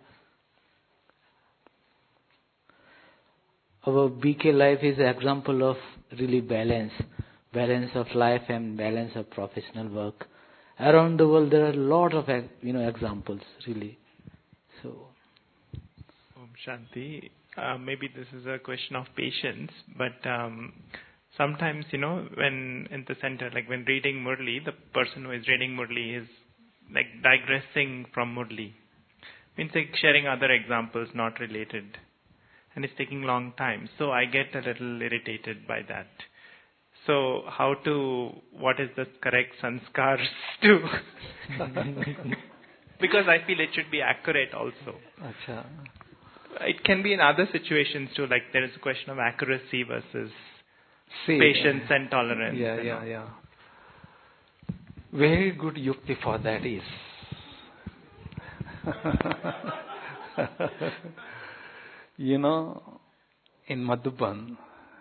Our BK life is an example of really balance of life and balance of professional work. Around the world there are a lot of examples really. So. Om Shanti. Maybe this is a question of patience, but sometimes when in the center, like when reading Murli, the person who is reading Murli is like digressing from Murli. Means like sharing other examples not related. And it's taking long time. So I get a little irritated by that. So what is the correct sanskars to? Because I feel it should be accurate also. Achha. It can be in other situations too, like there is a question of accuracy versus patience and tolerance. Yeah. Very good yukti for that is. In Madhuban,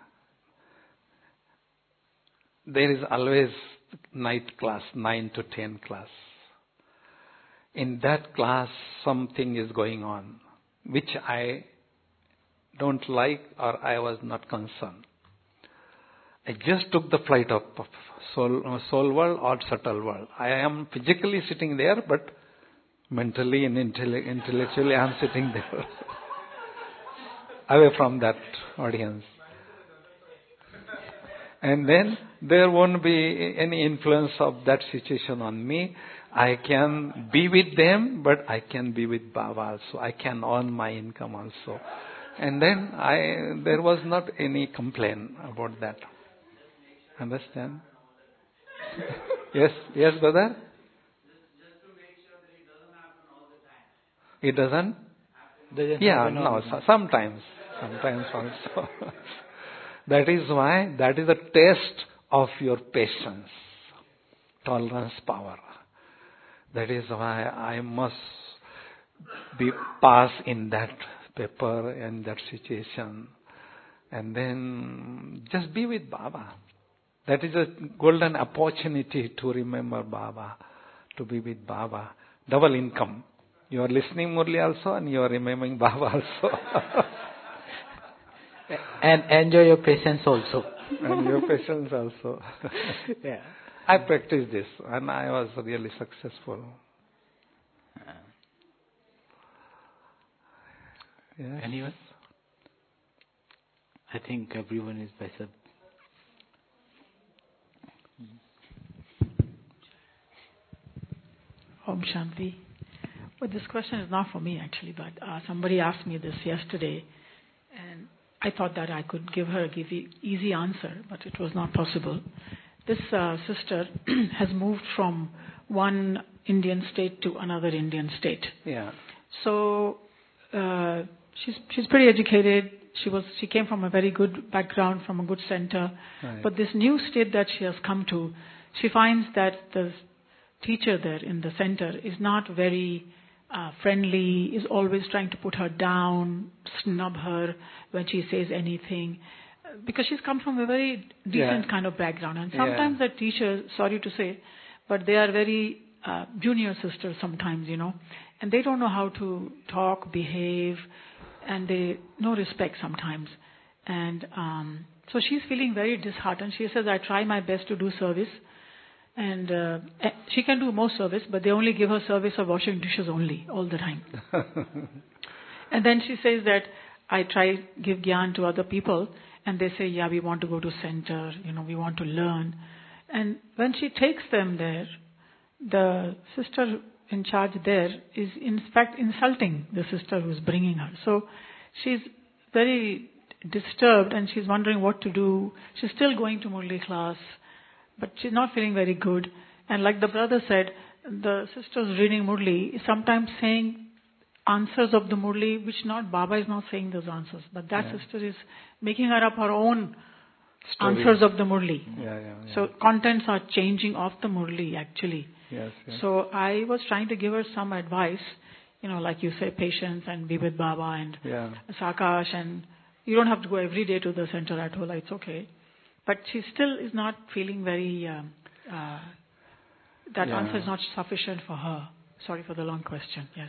there is always night class, 9 to 10 class. In that class, something is going on, which I don't like or I was not concerned. I just took the flight of soul world or subtle world. I am physically sitting there, but mentally and intellectually I am sitting there. Away from that audience. And then there won't be any influence of that situation on me. I can be with them, but I can be with Baba also. I can earn my income also. And then there was not any complaint about that. Understand? Yes, brother? Just to make sure that it doesn't happen all the time. It doesn't? Yeah, no, sometimes also. That is why, that is a test of your patience, tolerance, power. That is why I must pass in that paper and that situation. And then just be with Baba. That is a golden opportunity to remember Baba, to be with Baba. Double income. You are listening Murli also and you are remembering Baba also. And enjoy your patience also. And your patience also. Yeah. I practiced this and I was really successful. Yes. Anyone? I think everyone is better. Om Shanti. Well, this question is not for me actually, but somebody asked me this yesterday, and I thought that I could give her easy answer, but it was not possible. This sister has moved from one Indian state to another Indian state. Yeah. So she's pretty educated. She came from a very good background, from a good center. Right. But this new state that she has come to, she finds that the teacher there in the center is not very friendly, is always trying to put her down, snub her when she says anything. Because she's come from a very decent kind of background. And sometimes the teachers, sorry to say, but they are very junior sisters sometimes, and they don't know how to talk, behave, and they no respect sometimes. And so she's feeling very disheartened. She says, I try my best to do service. And she can do more service, but they only give her service of washing dishes only, all the time. And then she says that I try give Gyan to other people, and they say, we want to go to center, we want to learn. And when she takes them there, the sister in charge there is in fact insulting the sister who's bringing her. So she's very disturbed and she's wondering what to do. She's still going to Murli class, but she's not feeling very good. And like the brother said, the sister's reading Murli is sometimes saying answers of the Murli, which not Baba is not saying those answers, but that sister is making her up her own answers of the Murli. So contents are changing of the Murli actually. So I was trying to give her some advice, like you say, patience and be with Baba and Sakash, and you don't have to go every day to the center at all, it's okay. But she still is not feeling very, that answer is not sufficient for her. Sorry for the long question, yes.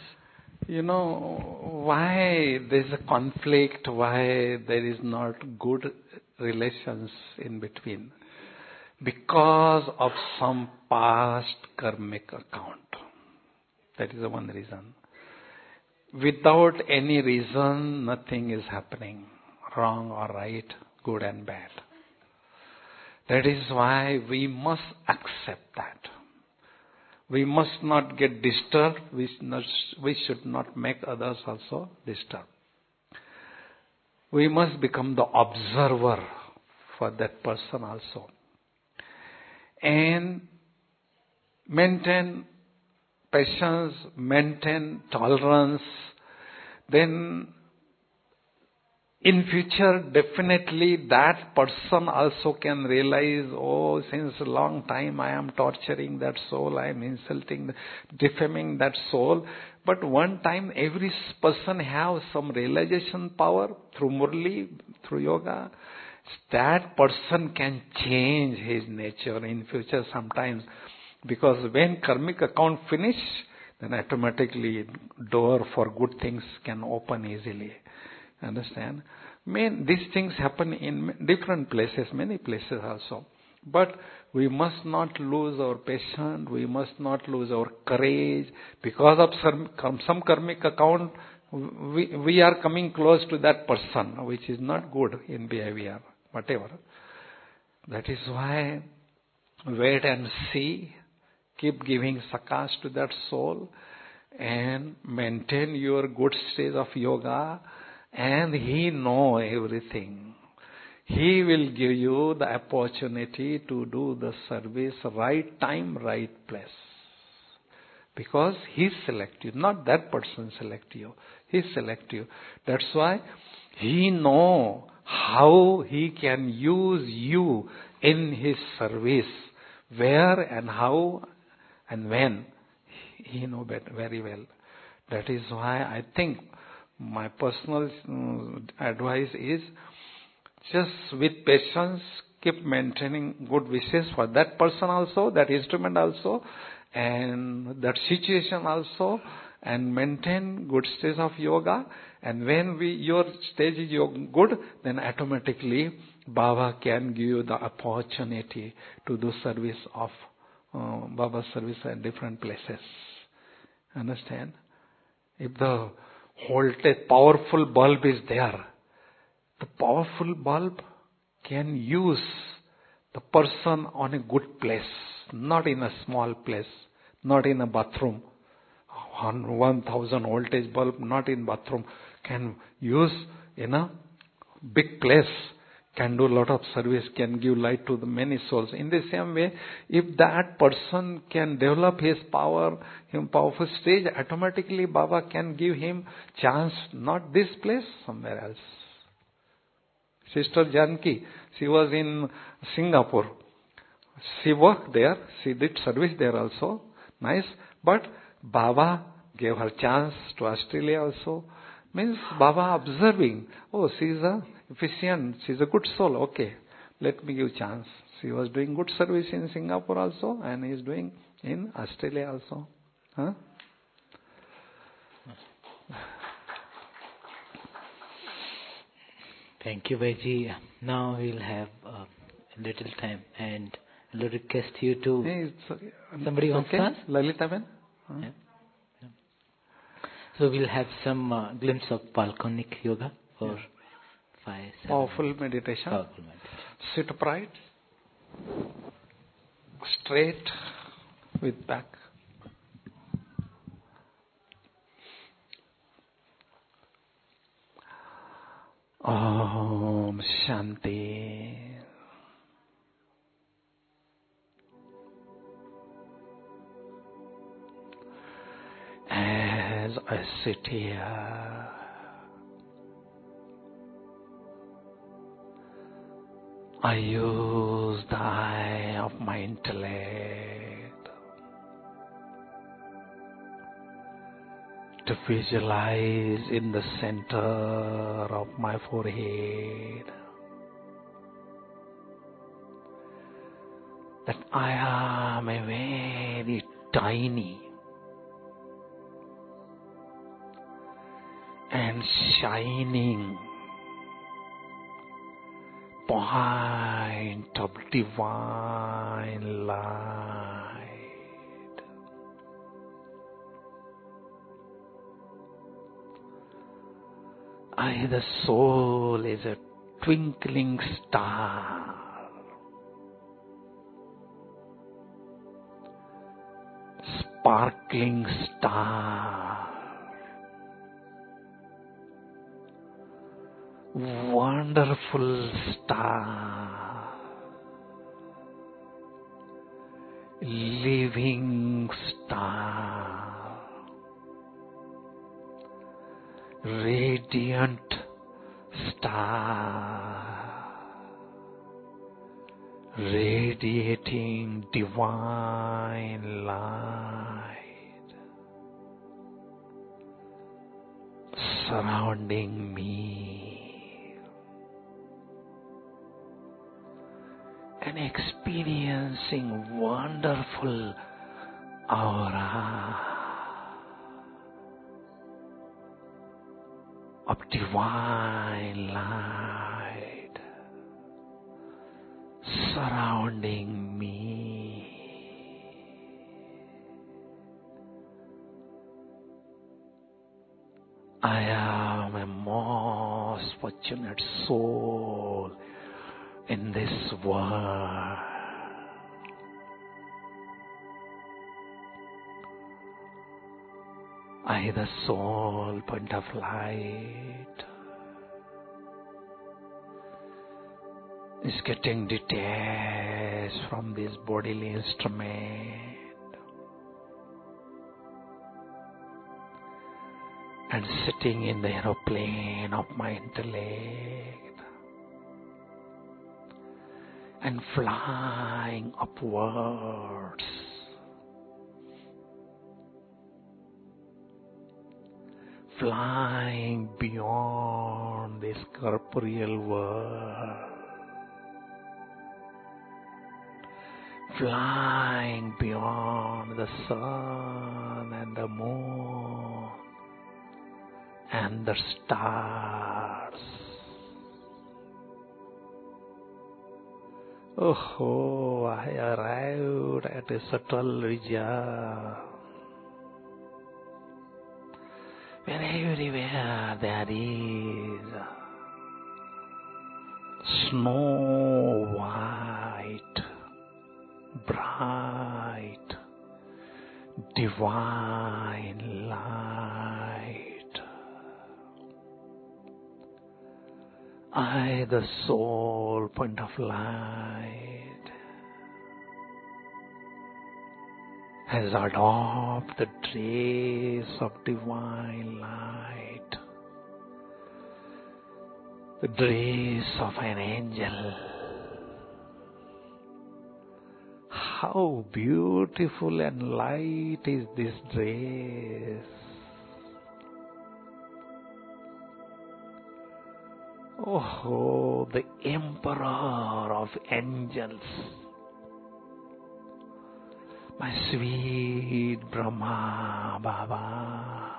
Why there's a conflict, why there is not good relations in between? Because of some past karmic account. That is the one reason. Without any reason, nothing is happening. Wrong or right, good and bad. That is why we must accept that. We must not get disturbed. We should not make others also disturbed. We must become the observer for that person also. And maintain patience, maintain tolerance. Then in future, definitely that person also can realize, since a long time I am torturing that soul, I am insulting, defaming that soul. But one time every person have some realization power through Murli, through yoga. That person can change his nature in future sometimes. Because when karmic account finish, then automatically door for good things can open easily. Understand? These things happen in different places, many places also. But we must not lose our patience, we must not lose our courage. Because of some karmic account, we are coming close to that person, which is not good in behavior, whatever. That is why wait and see, keep giving sakash to that soul, and maintain your good stage of yoga. And he know everything. He will give you the opportunity to do the service right time, right place. Because he select you, not that person select you. He select you. That's why he know how he can use you in his service. Where and how and when. He know very well. That is why I think my personal advice is just with patience, keep maintaining good wishes for that person also, that instrument also, and that situation also, and maintain good stage of yoga. And when your stage is good, then automatically Baba can give you the opportunity to do service of Baba's service at different places. Understand? If the voltage, powerful bulb is there, the powerful bulb can use the person on a good place, not in a small place, not in a bathroom. 1000 voltage bulb, not in bathroom, can use in a big place, can do a lot of service, can give light to the many souls. In the same way, if that person can develop his power, his powerful stage, automatically Baba can give him chance, not this place, somewhere else. Sister Janki, she was in Singapore. She worked there, she did service there also, nice. But Baba gave her chance to Australia also. Means Baba observing, she is efficient, she is a good soul, okay, let me give chance. She was doing good service in Singapore also, and is doing in Australia also. Huh? Thank you, Bhaiji. Now we'll have a little time, and I'll request you to... Somebody wants to ask? Lalita Ben? Yeah. So we'll have some glimpse of Balconic Yoga for 5, 7 Powerful meditation. Powerful meditation. Sit upright. Straight with back. Om Shanti. As I sit here, I use the eye of my intellect to visualize in the center of my forehead that I am a very tiny and shining point of divine light. I, the soul, is a twinkling star, sparkling star, wonderful star, living star, radiant star, radiating divine light, surrounding me, and experiencing wonderful aura of divine light surrounding me. I am a most fortunate soul in this world. I, the soul point of light, is getting detached from this bodily instrument and sitting in the aeroplane of my intellect and flying upwards, flying beyond this corporeal world, flying beyond the sun and the moon and the stars. Oh, I arrived at a subtle region where everywhere there is snow white, bright, divine light. I, the soul point of light, has adopted the dress of divine light, the dress of an angel. How beautiful and light is this dress! Oh, the emperor of angels, my sweet Brahma Baba,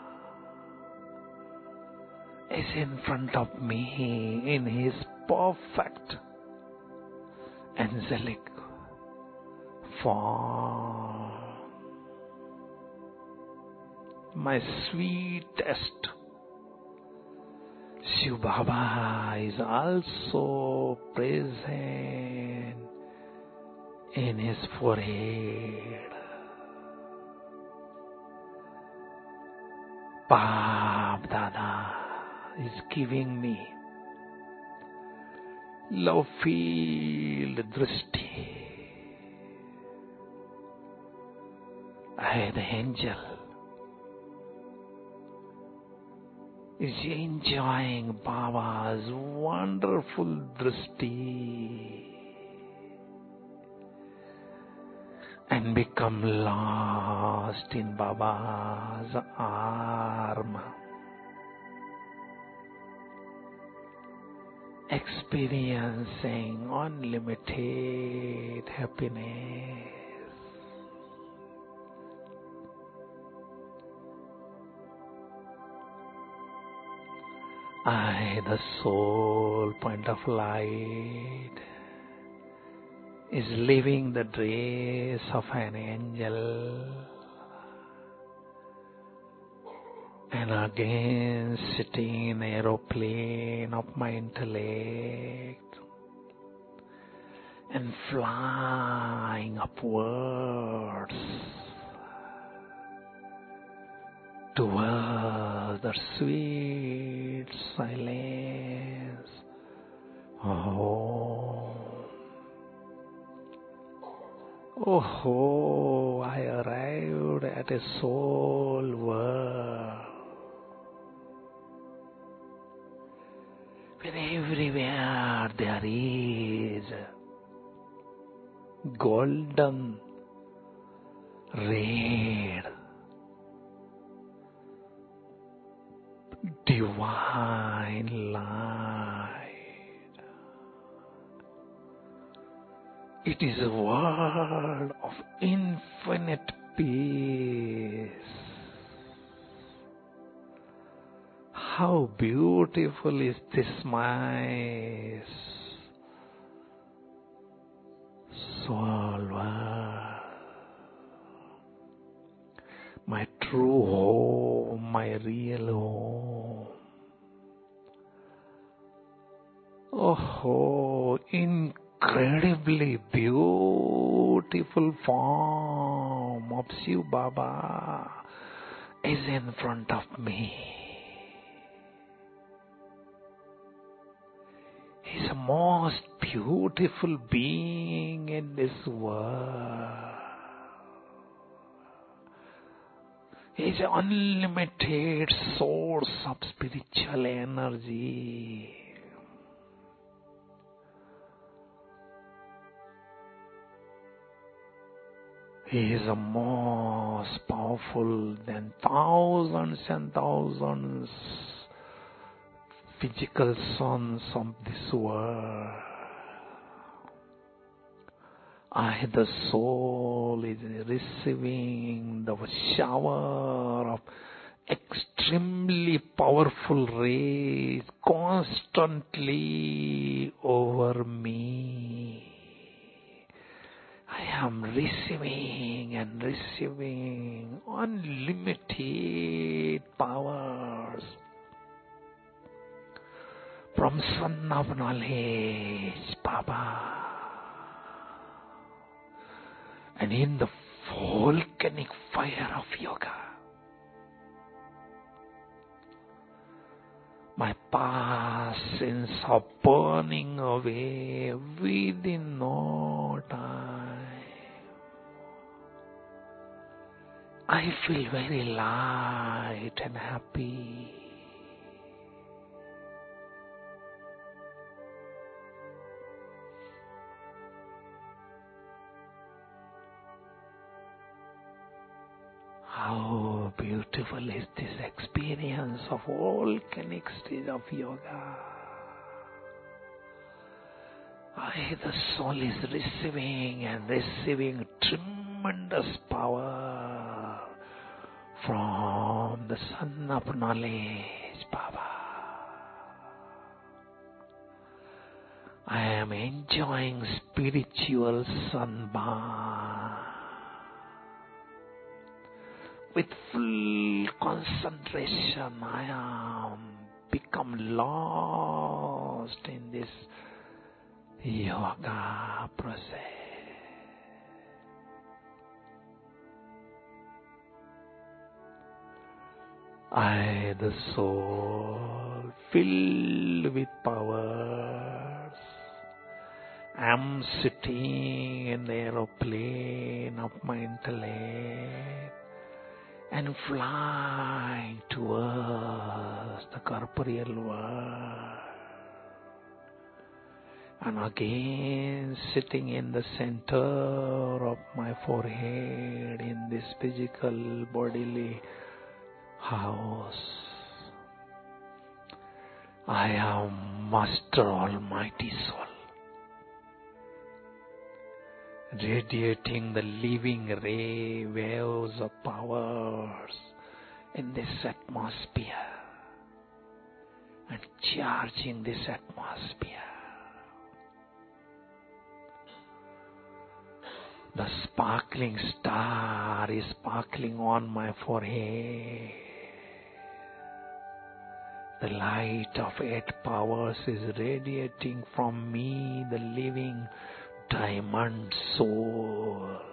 is in front of me in his perfect angelic form. My sweetest Shiv Baba is also present in his forehead. Bab Dada is giving me love-filled drishti. I, the angel, is enjoying Baba's wonderful drishti and become lost in Baba's arm, experiencing unlimited happiness. I, the sole point of light, is living the dress of an angel and again sitting in the aeroplane of my intellect and flying upwards towards the sweet silence. Oh, I arrived at a soul world where everywhere there is golden, red, divine light. It is a world of infinite peace. How beautiful is this my soul world, my true home, my real home. Oh, incredibly beautiful form of Shiv Baba is in front of me. He's the most beautiful being in this world. He's an unlimited source of spiritual energy. He is the most powerful than thousands and thousands physical suns of this world. I, the soul, is receiving the shower of extremely powerful rays constantly over me. I am receiving and receiving unlimited powers from Son of Knowledge, Baba. And in the volcanic fire of yoga, my past sins are burning away within no time. I feel very light and happy. How beautiful is this experience of volcanic stage of yoga. I, the soul, is receiving and receiving tremendous power from the Son of Knowledge, Baba. I am enjoying spiritual sunbath with full concentration. I am become lost in this yoga process. I, the soul, filled with powers, am sitting in the aeroplane of my intellect and flying towards the corporeal world. And again sitting in the center of my forehead in this physical bodily house, I am Master Almighty Soul, radiating the living ray waves of powers in this atmosphere and charging this atmosphere. The sparkling star is sparkling on my forehead. The light of 8 powers is radiating from me, the living diamond soul.